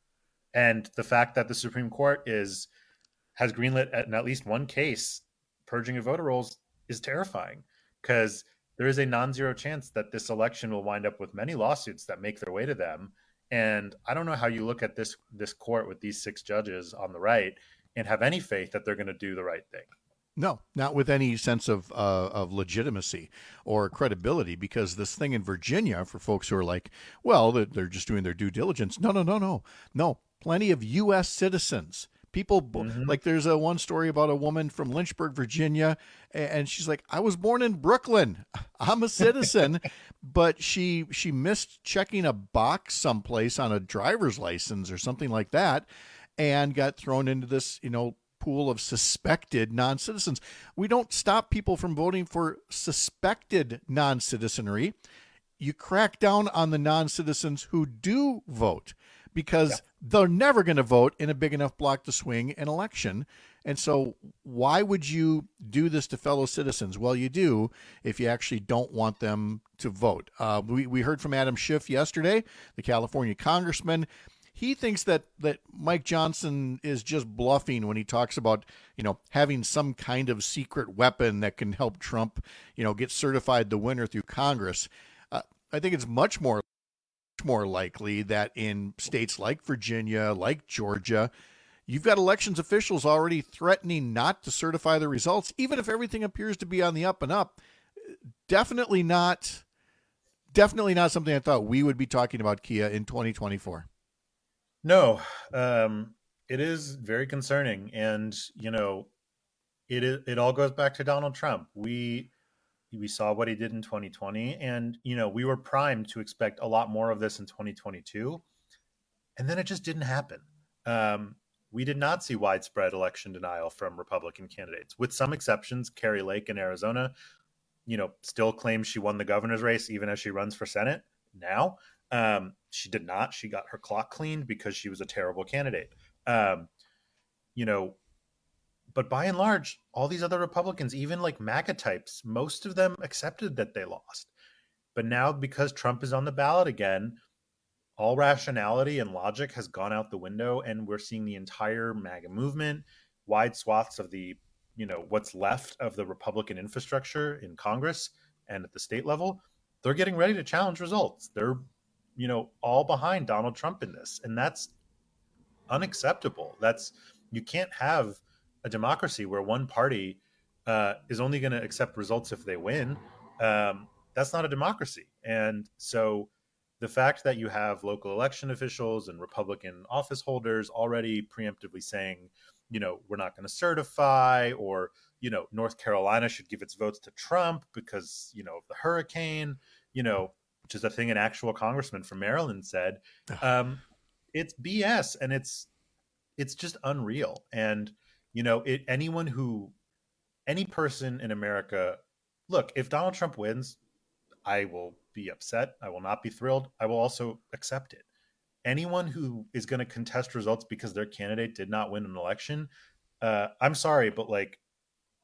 and the fact that the Supreme Court is has greenlit in at least one case purging of voter rolls is terrifying, because there is a non-zero chance that this election will wind up with many lawsuits that make their way to them. And I don't know how you look at this this court with these six judges on the right and have any faith that they're going to do the right thing. No, not with any sense of uh, of legitimacy or credibility, because this thing in Virginia, for folks who are like, well, they're just doing their due diligence. No, no, no, no, no. Plenty of U S citizens. People mm-hmm. like there's a one story about a woman from Lynchburg, Virginia, and she's like, I was born in Brooklyn. I'm a citizen, but she she missed checking a box someplace on a driver's license or something like that, and got thrown into this, you know, pool of suspected non-citizens. We don't stop people from voting for suspected non-citizenry. You crack down on the non-citizens who do vote, because yeah. they're never going to vote in a big enough block to swing an election. And so why would you do this to fellow citizens? Well, you do if you actually don't want them to vote. Uh, we, we heard from Adam Schiff yesterday, the California congressman. He thinks that, that Mike Johnson is just bluffing when he talks about, you know, having some kind of secret weapon that can help Trump, you know, get certified the winner through Congress. Uh, I think it's much more more likely that in states like Virginia, like Georgia, you've got elections officials already threatening not to certify the results, even if everything appears to be on the up and up. Definitely not, definitely not something I thought we would be talking about, Kia, in twenty twenty-four. No, um, it is very concerning. And, you know, it is, it all goes back to Donald Trump. We, We saw what he did in twenty twenty, and, you know, we were primed to expect a lot more of this in twenty twenty-two, and then it just didn't happen. Um, we did not see widespread election denial from Republican candidates, with some exceptions. Carrie Lake in Arizona, you know, still claims she won the governor's race even as she runs for Senate now. Um, she did not. She got her clock cleaned because she was a terrible candidate. Um, you know, But by and large, all these other Republicans, even like MAGA types, most of them accepted that they lost. But now, because Trump is on the ballot again, all rationality and logic has gone out the window, and we're seeing the entire MAGA movement, wide swaths of the, you know, what's left of the Republican infrastructure in Congress and at the state level, they're getting ready to challenge results. They're, you know, all behind Donald Trump in this, and that's unacceptable. That's, you can't have a democracy where one party uh, is only going to accept results if they win. Um, that's not a democracy. And so the fact that you have local election officials and Republican office holders already preemptively saying, you know, we're not going to certify, or, you know, North Carolina should give its votes to Trump because, you know, of the hurricane, you know, which is a thing an actual congressman from Maryland said, um, it's B S, and it's, it's just unreal. And, you know, it, anyone who, any person in America, look, if Donald Trump wins, I will be upset. I will not be thrilled. I will also accept it. Anyone who is going to contest results because their candidate did not win an election, uh, I'm sorry, but like,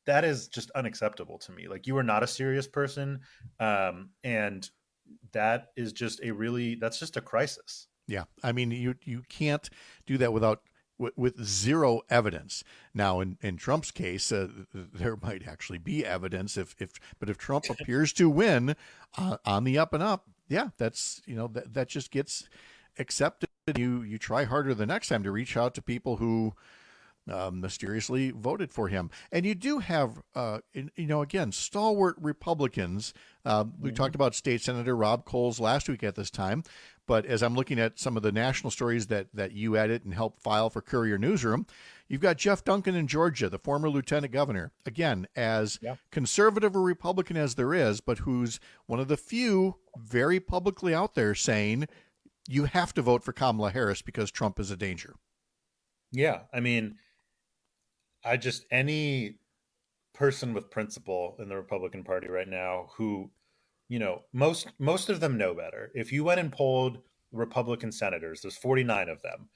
that is just unacceptable to me. Like, you are not a serious person. Um, and that is just a really, that's just a crisis. Yeah. I mean, you, you can't do that without, with, with zero evidence. Now, in, in Trump's case, uh, there might actually be evidence if, if, but if Trump appears to win uh, on the up and up, yeah, that's, you know, that, that just gets accepted. You, you try harder the next time to reach out to people who, Um, mysteriously voted for him. And you do have, uh, in, you know, again, stalwart Republicans. Uh, we mm-hmm. talked about State Senator Rob Coles last week at this time. But as I'm looking at some of the national stories that, that you edit and help file for Courier Newsroom, you've got Jeff Duncan in Georgia, the former lieutenant governor, again, as yeah. conservative or Republican as there is, but who's one of the few very publicly out there saying you have to vote for Kamala Harris because Trump is a danger. Yeah, I mean, I just, any person with principle in the Republican Party right now who, you know, most most of them know better. If you went and polled Republican senators, there's forty-nine of them.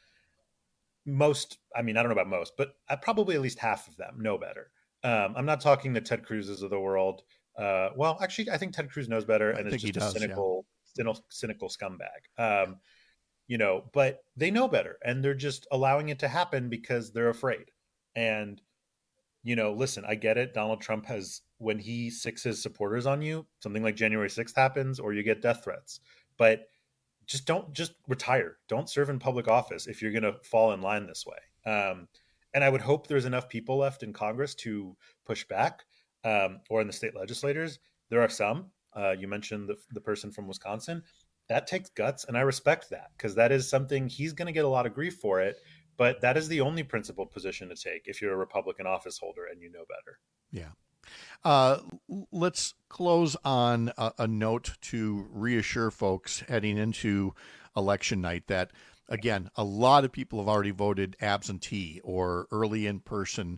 Most, I mean, I don't know about most, but probably at least half of them know better. Um, I'm not talking the Ted Cruz's of the world. Uh, well, actually, I think Ted Cruz knows better, and is just does, a cynical, yeah. cynical scumbag. Um, you know, but they know better, and they're just allowing it to happen because they're afraid. And, you know, listen, I get it. Donald Trump has, when he sicks his supporters on you, something like January sixth happens, or you get death threats. But just don't, just retire. Don't serve in public office if you're going to fall in line this way. Um, and I would hope there's enough people left in Congress to push back, um, or in the state legislators. There are some. Uh, you mentioned the, the person from Wisconsin. That takes guts, and I respect that, because that is something he's going to get a lot of grief for it. But that is the only principled position to take if you're a Republican office holder and you know better. Yeah. Uh, let's close on a, a note to reassure folks heading into election night that, again, a lot of people have already voted absentee or early in person,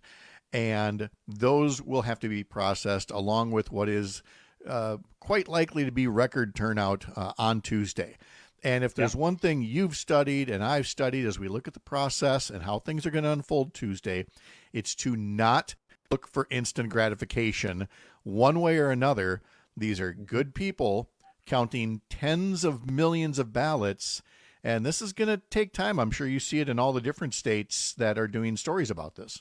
and those will have to be processed along with what is uh, quite likely to be record turnout uh, on Tuesday. And if there's yeah. one thing you've studied and I've studied as we look at the process and how things are going to unfold Tuesday, it's to not look for instant gratification one way or another. These are good people counting tens of millions of ballots, and this is going to take time. I'm sure you see it in all the different states that are doing stories about this.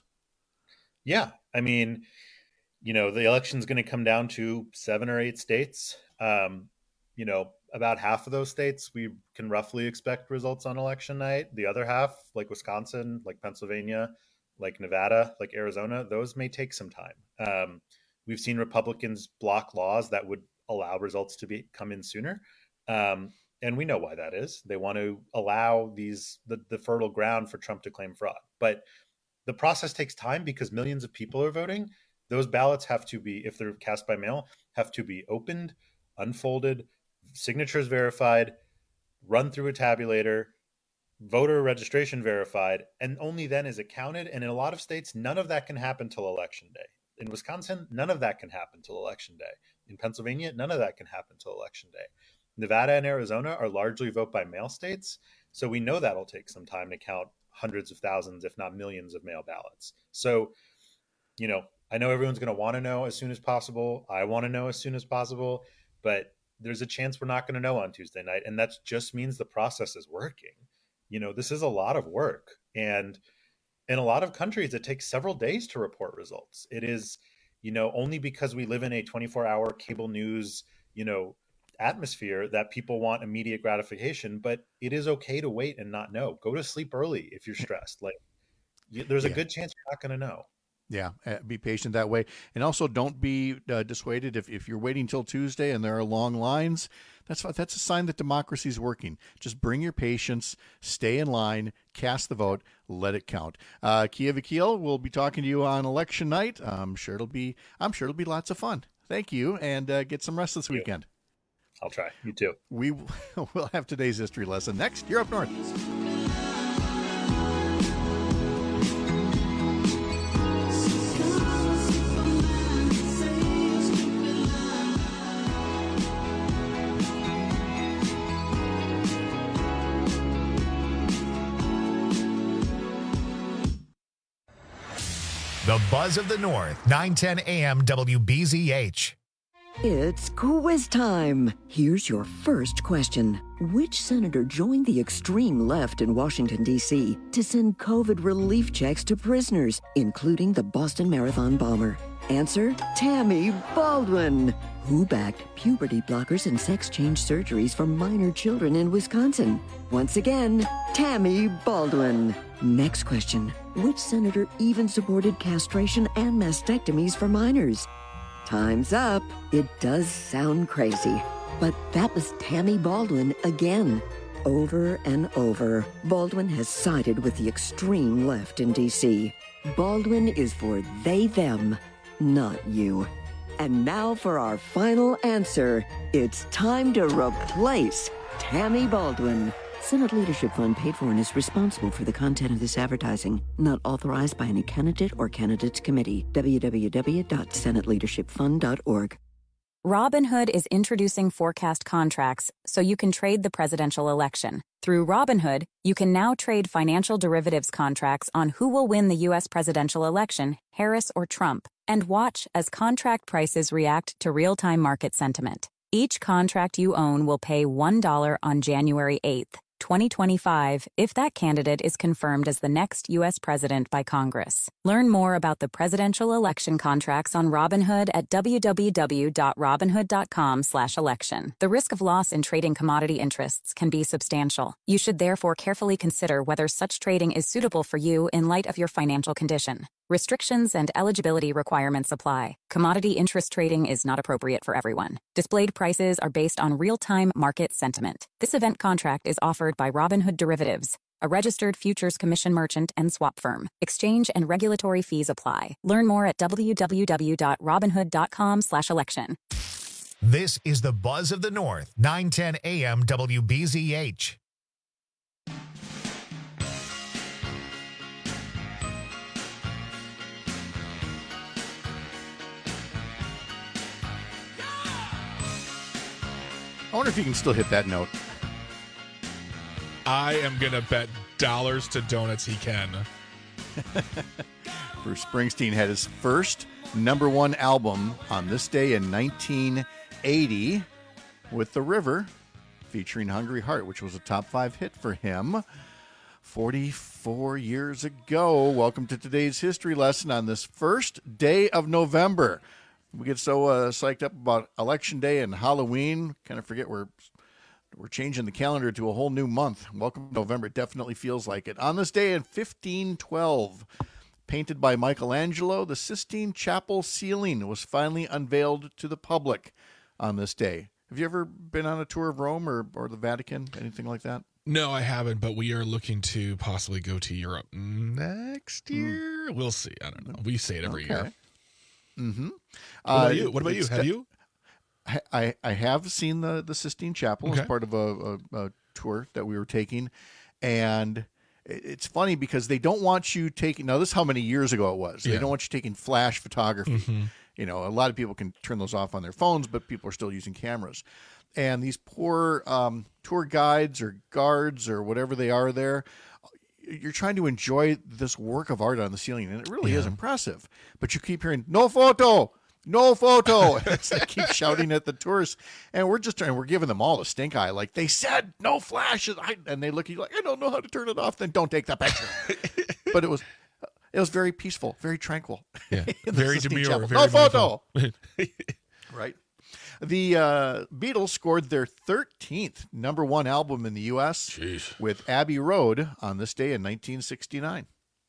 Yeah. I mean, you know, the election's going to come down to seven or eight states. Um, you know, about half of those states, we can roughly expect results on election night. The other half, like Wisconsin, like Pennsylvania, like Nevada, like Arizona, those may take some time. Um, we've seen Republicans block laws that would allow results to be come in sooner. Um, and we know why that is. They want to allow these the, the fertile ground for Trump to claim fraud. But the process takes time because millions of people are voting. Those ballots have to be, if they're cast by mail, have to be opened, unfolded, signatures verified, run through a tabulator, voter registration verified, and only then is it counted. And in a lot of states, none of that can happen till election day. In Wisconsin, none of that can happen till election day. In Pennsylvania, none of that can happen till election day. Nevada and Arizona are largely vote by mail states, so we know that'll take some time to count hundreds of thousands, if not millions, of mail ballots. So, you know, I know everyone's going to want to know as soon as possible. I want to know as soon as possible, but there's a chance we're not going to know on Tuesday night. And that just means the process is working. You know, this is a lot of work. And in a lot of countries, it takes several days to report results. It is, you know, only because we live in a twenty-four hour cable news, you know, atmosphere that people want immediate gratification, but it is okay to wait and not know. Go to sleep early if you're stressed. Like, you, there's a yeah. good chance you're not going to know. Yeah, be patient that way. And also don't be uh, dissuaded if, if you're waiting till Tuesday and there are long lines. That's that's a sign that democracy is working. Just bring your patience, stay in line, cast the vote, let it count. Uh, Kia Vakil, we'll be talking to you on election night. I'm sure it'll be I'm sure it'll be lots of fun. Thank you, and uh, get some rest this weekend. I'll try. You too. We will have today's history lesson next. You're up north. The Buzz of the North, nine ten A M W B Z H. It's quiz time. Here's your first question. Which senator joined the extreme left in Washington, D C to send COVID relief checks to prisoners, including the Boston Marathon bomber? Answer, Tammy Baldwin. Who backed puberty blockers and sex change surgeries for minor children in Wisconsin? Once again, Tammy Baldwin. Next question. Which senator even supported castration and mastectomies for minors? Time's up. It does sound crazy, but that was Tammy Baldwin again. Over and over, Baldwin has sided with the extreme left in D C. Baldwin is for they, them, not you. And now for our final answer. It's time to replace Tammy Baldwin. Senate Leadership Fund paid for and is responsible for the content of this advertising. Not authorized by any candidate or candidates committee. w w w dot senate leadership fund dot org. Robinhood is introducing forecast contracts so you can trade the presidential election. Through Robinhood, you can now trade financial derivatives contracts on who will win the U S presidential election, Harris or Trump, and watch as contract prices react to real-time market sentiment. Each contract you own will pay one dollar on January eighth, twenty twenty-five, if that candidate is confirmed as the next U S president by Congress. Learn more about the presidential election contracts on Robinhood at w w w dot robinhood dot com slash election. The risk of loss in trading commodity interests can be substantial. You should therefore carefully consider whether such trading is suitable for you in light of your financial condition. Restrictions and eligibility requirements apply. Commodity interest trading is not appropriate for everyone. Displayed prices are based on real-time market sentiment. This event contract is offered by Robinhood Derivatives, a registered futures commission merchant and swap firm. Exchange and regulatory fees apply. Learn more at w w w dot robinhood dot com slash election. This is the Buzz of the North, nine ten A M W B Z H. I wonder if you can still hit that note. I am going to bet dollars to donuts he can. Bruce Springsteen had his first number one album on this day in nineteen eighty with The River, featuring Hungry Heart, which was a top five hit for him forty-four years ago. Welcome to today's history lesson on this first day of November. We get so uh, psyched up about Election Day and Halloween, kind of forget we're we're changing the calendar to a whole new month. Welcome to November. It definitely feels like it. On this day in fifteen twelve, painted by Michelangelo, the Sistine Chapel ceiling was finally unveiled to the public on this day. Have you ever been on a tour of Rome or, or the Vatican, anything like that? No, I haven't, but we are looking to possibly go to Europe next year. Mm. We'll see. I don't know. We say it every okay. year. Mm-hmm. What about uh, you? What about you? Have you? I, I have seen the, the Sistine Chapel okay. as part of a, a, a tour that we were taking. And it's funny because they don't want you taking, now this is how many years ago it was. Yeah. They don't want you taking flash photography. Mm-hmm. You know, a lot of people can turn those off on their phones, but people are still using cameras. And these poor um, tour guides or guards or whatever they are there, you're trying to enjoy this work of art on the ceiling, and it really yeah. is impressive. But you keep hearing, no photo, no photo. It's like keep shouting at the tourists. And we're just trying, we're giving them all the stink eye. Like, they said, no flashes. I, and they look at you like, I don't know how to turn it off. Then don't take the picture. But it was it was very peaceful, very tranquil. Yeah, very demure. Very no photo. Right. The uh, Beatles scored their thirteenth number one album in the U S Jeez. With Abbey Road on this day in nineteen sixty-nine.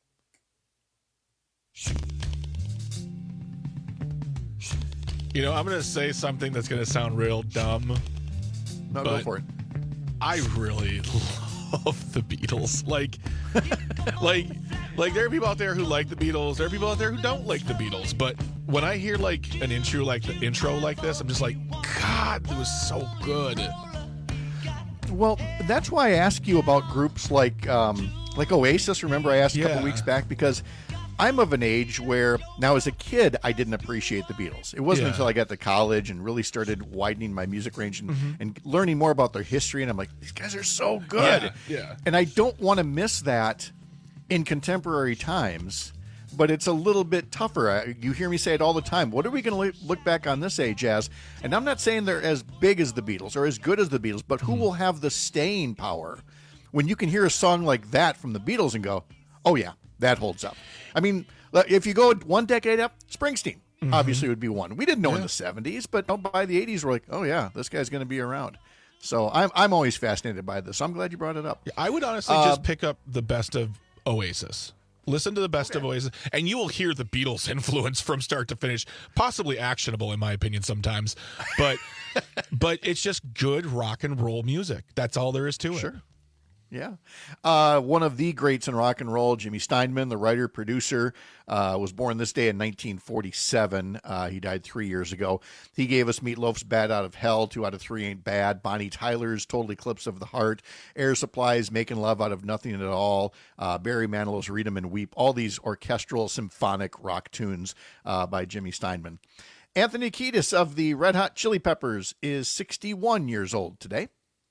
You know, I'm going to say something that's going to sound real dumb. No, go for it. I really love the Beatles. Like, like, like there are people out there who like the Beatles. There are people out there who don't like the Beatles. But when I hear like an intro like the intro like this, I'm just like, God, it was so good. Well, that's why I ask you about groups like um, like Oasis. Remember, I asked a yeah. couple weeks back because I'm of an age where now as a kid, I didn't appreciate the Beatles. It wasn't yeah. until I got to college and really started widening my music range and, mm-hmm. and learning more about their history. And I'm like, these guys are so good. Yeah, yeah. And I don't want to miss that in contemporary times but it's a little bit tougher. You hear me say it all the time. What are we going to look back on this age as? And I'm not saying they're as big as the Beatles or as good as the Beatles, but who will have the staying power when you can hear a song like that from the Beatles and go, oh, yeah, that holds up. I mean, if you go one decade up, Springsteen mm-hmm. obviously would be one. We didn't know yeah. in the seventies, but by the eighties, we're like, oh, yeah, this guy's going to be around. So I'm I'm always fascinated by this. I'm glad you brought it up. I would honestly uh, just pick up the best of Oasis. Listen to the best okay. of Oasis, and you will hear the Beatles' influence from start to finish. Possibly actionable, in my opinion, sometimes, but but it's just good rock and roll music. That's all there is to it. Sure. Yeah. Uh, one of the greats in rock and roll, Jimmy Steinman, the writer, producer, uh, was born this day in nineteen forty-seven. Uh, he died three years ago. He gave us Meatloaf's Bad Out of Hell, Two Out of Three Ain't Bad, Bonnie Tyler's Total Eclipse of the Heart, Air Supply's Making Love Out of Nothing at All, uh, Barry Manilow's Read 'em and Weep, all these orchestral symphonic rock tunes uh, by Jimmy Steinman. Anthony Kiedis of the Red Hot Chili Peppers is sixty-one years old today.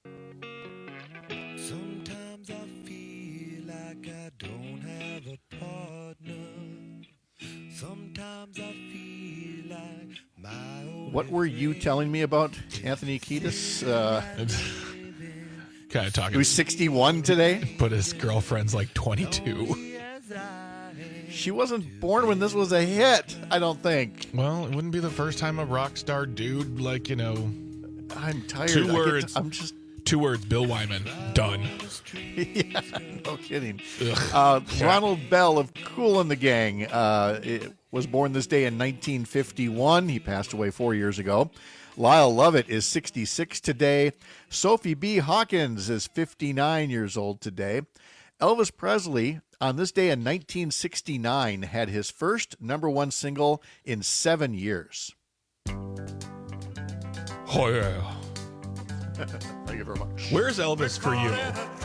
Sometimes I feel like my old What were you telling me about Anthony Kiedis? Uh, kind of talking. He was sixty-one today, but his girlfriend's like twenty-two. She wasn't born when this was a hit, I don't think. Well, it wouldn't be the first time a rock star dude, like, you know. I'm tired. Two words. To, I'm just. Two words, Bill Wyman. Done. Yeah, no kidding. Uh, Ronald Bell of Kool and the Gang uh, was born this day in nineteen fifty-one. He passed away four years ago. Lyle Lovett is sixty-six today. Sophie B. Hawkins is fifty-nine years old today. Elvis Presley, on this day in nineteen sixty-nine, had his first number one single in seven years. Oh, yeah. Thank you very much. Where's Elvis for you?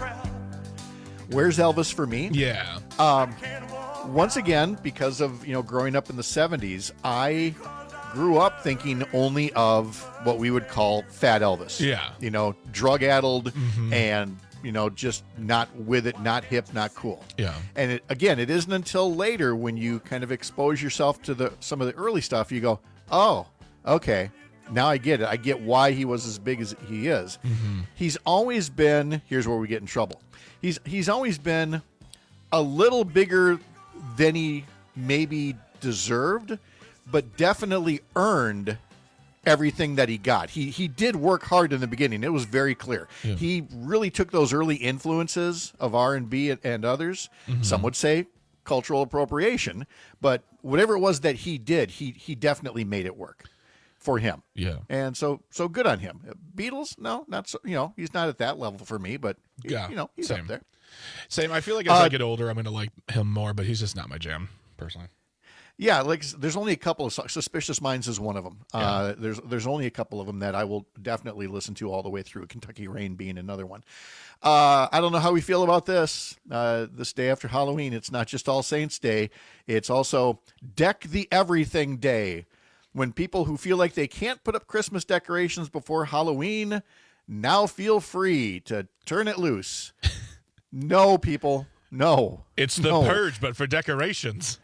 Where's Elvis for me? Yeah. Um, once again, because of, you know, growing up in the seventies, I grew up thinking only of what we would call Fat Elvis. Yeah. You know, drug-addled mm-hmm. and, you know, just not with it, not hip, not cool. Yeah. And it, again, it isn't until later when you kind of expose yourself to the some of the early stuff, you go, oh, okay. Now I get it. I get why he was as big as he is. Mm-hmm. He's always been, here's where we get in trouble. He's he's always been a little bigger than he maybe deserved, but definitely earned everything that he got. He he did work hard in the beginning. It was very clear. Yeah. He really took those early influences of R and B and, and others. Mm-hmm. Some would say cultural appropriation, but whatever it was that he did, he he definitely made it work for him. Yeah. And so so good on him. Beatles, no, not so, you know, he's not at that level for me, but yeah, you know, he's same. up there. Same. I feel like as uh, I get older, I'm going to like him more, but he's just not my jam, personally. Yeah, like there's only a couple of Suspicious Minds is one of them. Yeah. Uh, there's there's only a couple of them that I will definitely listen to all the way through. Kentucky Rain being another one. Uh, I don't know how we feel about this. Uh, this day after Halloween, it's not just All Saints Day. It's also Deck the Everything Day. When people who feel like they can't put up Christmas decorations before Halloween now feel free to turn it loose. No, people. No. It's the no. purge, but for decorations.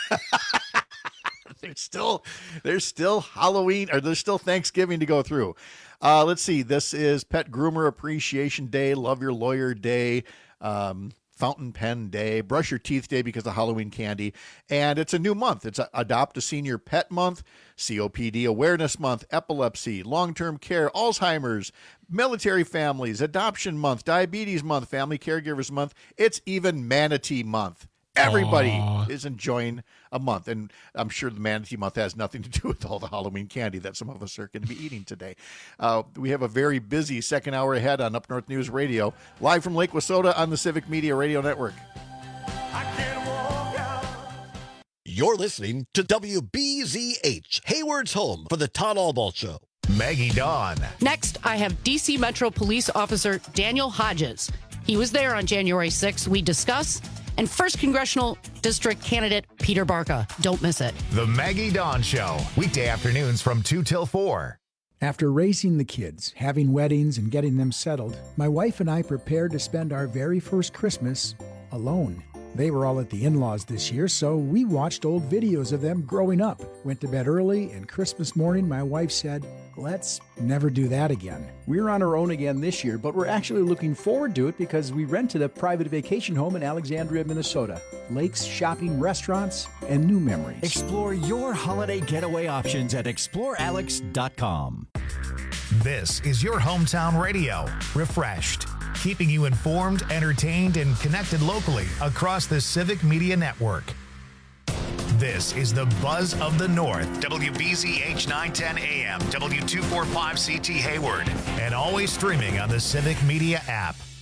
There's still there's still Halloween, or there's still Thanksgiving to go through. Uh, let's see. This is Pet Groomer Appreciation Day, Love Your Lawyer Day, um, Fountain Pen Day, Brush Your Teeth Day because of Halloween candy. And it's a new month. It's a Adopt a Senior Pet Month, C O P D Awareness Month, Epilepsy, Long-Term Care, Alzheimer's, Military Families, Adoption Month, Diabetes Month, Family Caregivers Month. It's even Manatee Month. Everybody Aww. is enjoying a month. And I'm sure the Manatee Month has nothing to do with all the Halloween candy that some of us are going to be eating today. Uh, we have a very busy second hour ahead on Up North News Radio, live from Lake Wissota on the Civic Media Radio Network. You're listening to W B Z H, Hayward's home for the Todd Albaugh Show. Maggie Dawn. Next, I have D C Metro Police Officer Daniel Hodges. He was there on January sixth. We discuss. And first Congressional District candidate Peter Barca. Don't miss it. The Maggie Dawn Show. Weekday afternoons from two till four. After raising the kids, having weddings, and getting them settled, my wife and I prepared to spend our very first Christmas alone. They were all at the in-laws this year, so we watched old videos of them growing up. Went to bed early, and Christmas morning my wife said, let's never do that again. We're on our own again this year, but we're actually looking forward to it because we rented a private vacation home in Alexandria, Minnesota. Lakes, shopping, restaurants, and new memories. Explore your holiday getaway options at explore alex dot com. This is your hometown radio, refreshed, keeping you informed, entertained, and connected locally across the Civic Media Network. This is the Buzz of the North, W B Z H nine ten A M, W two forty-five C T Hayward, and always streaming on the Civic Media app.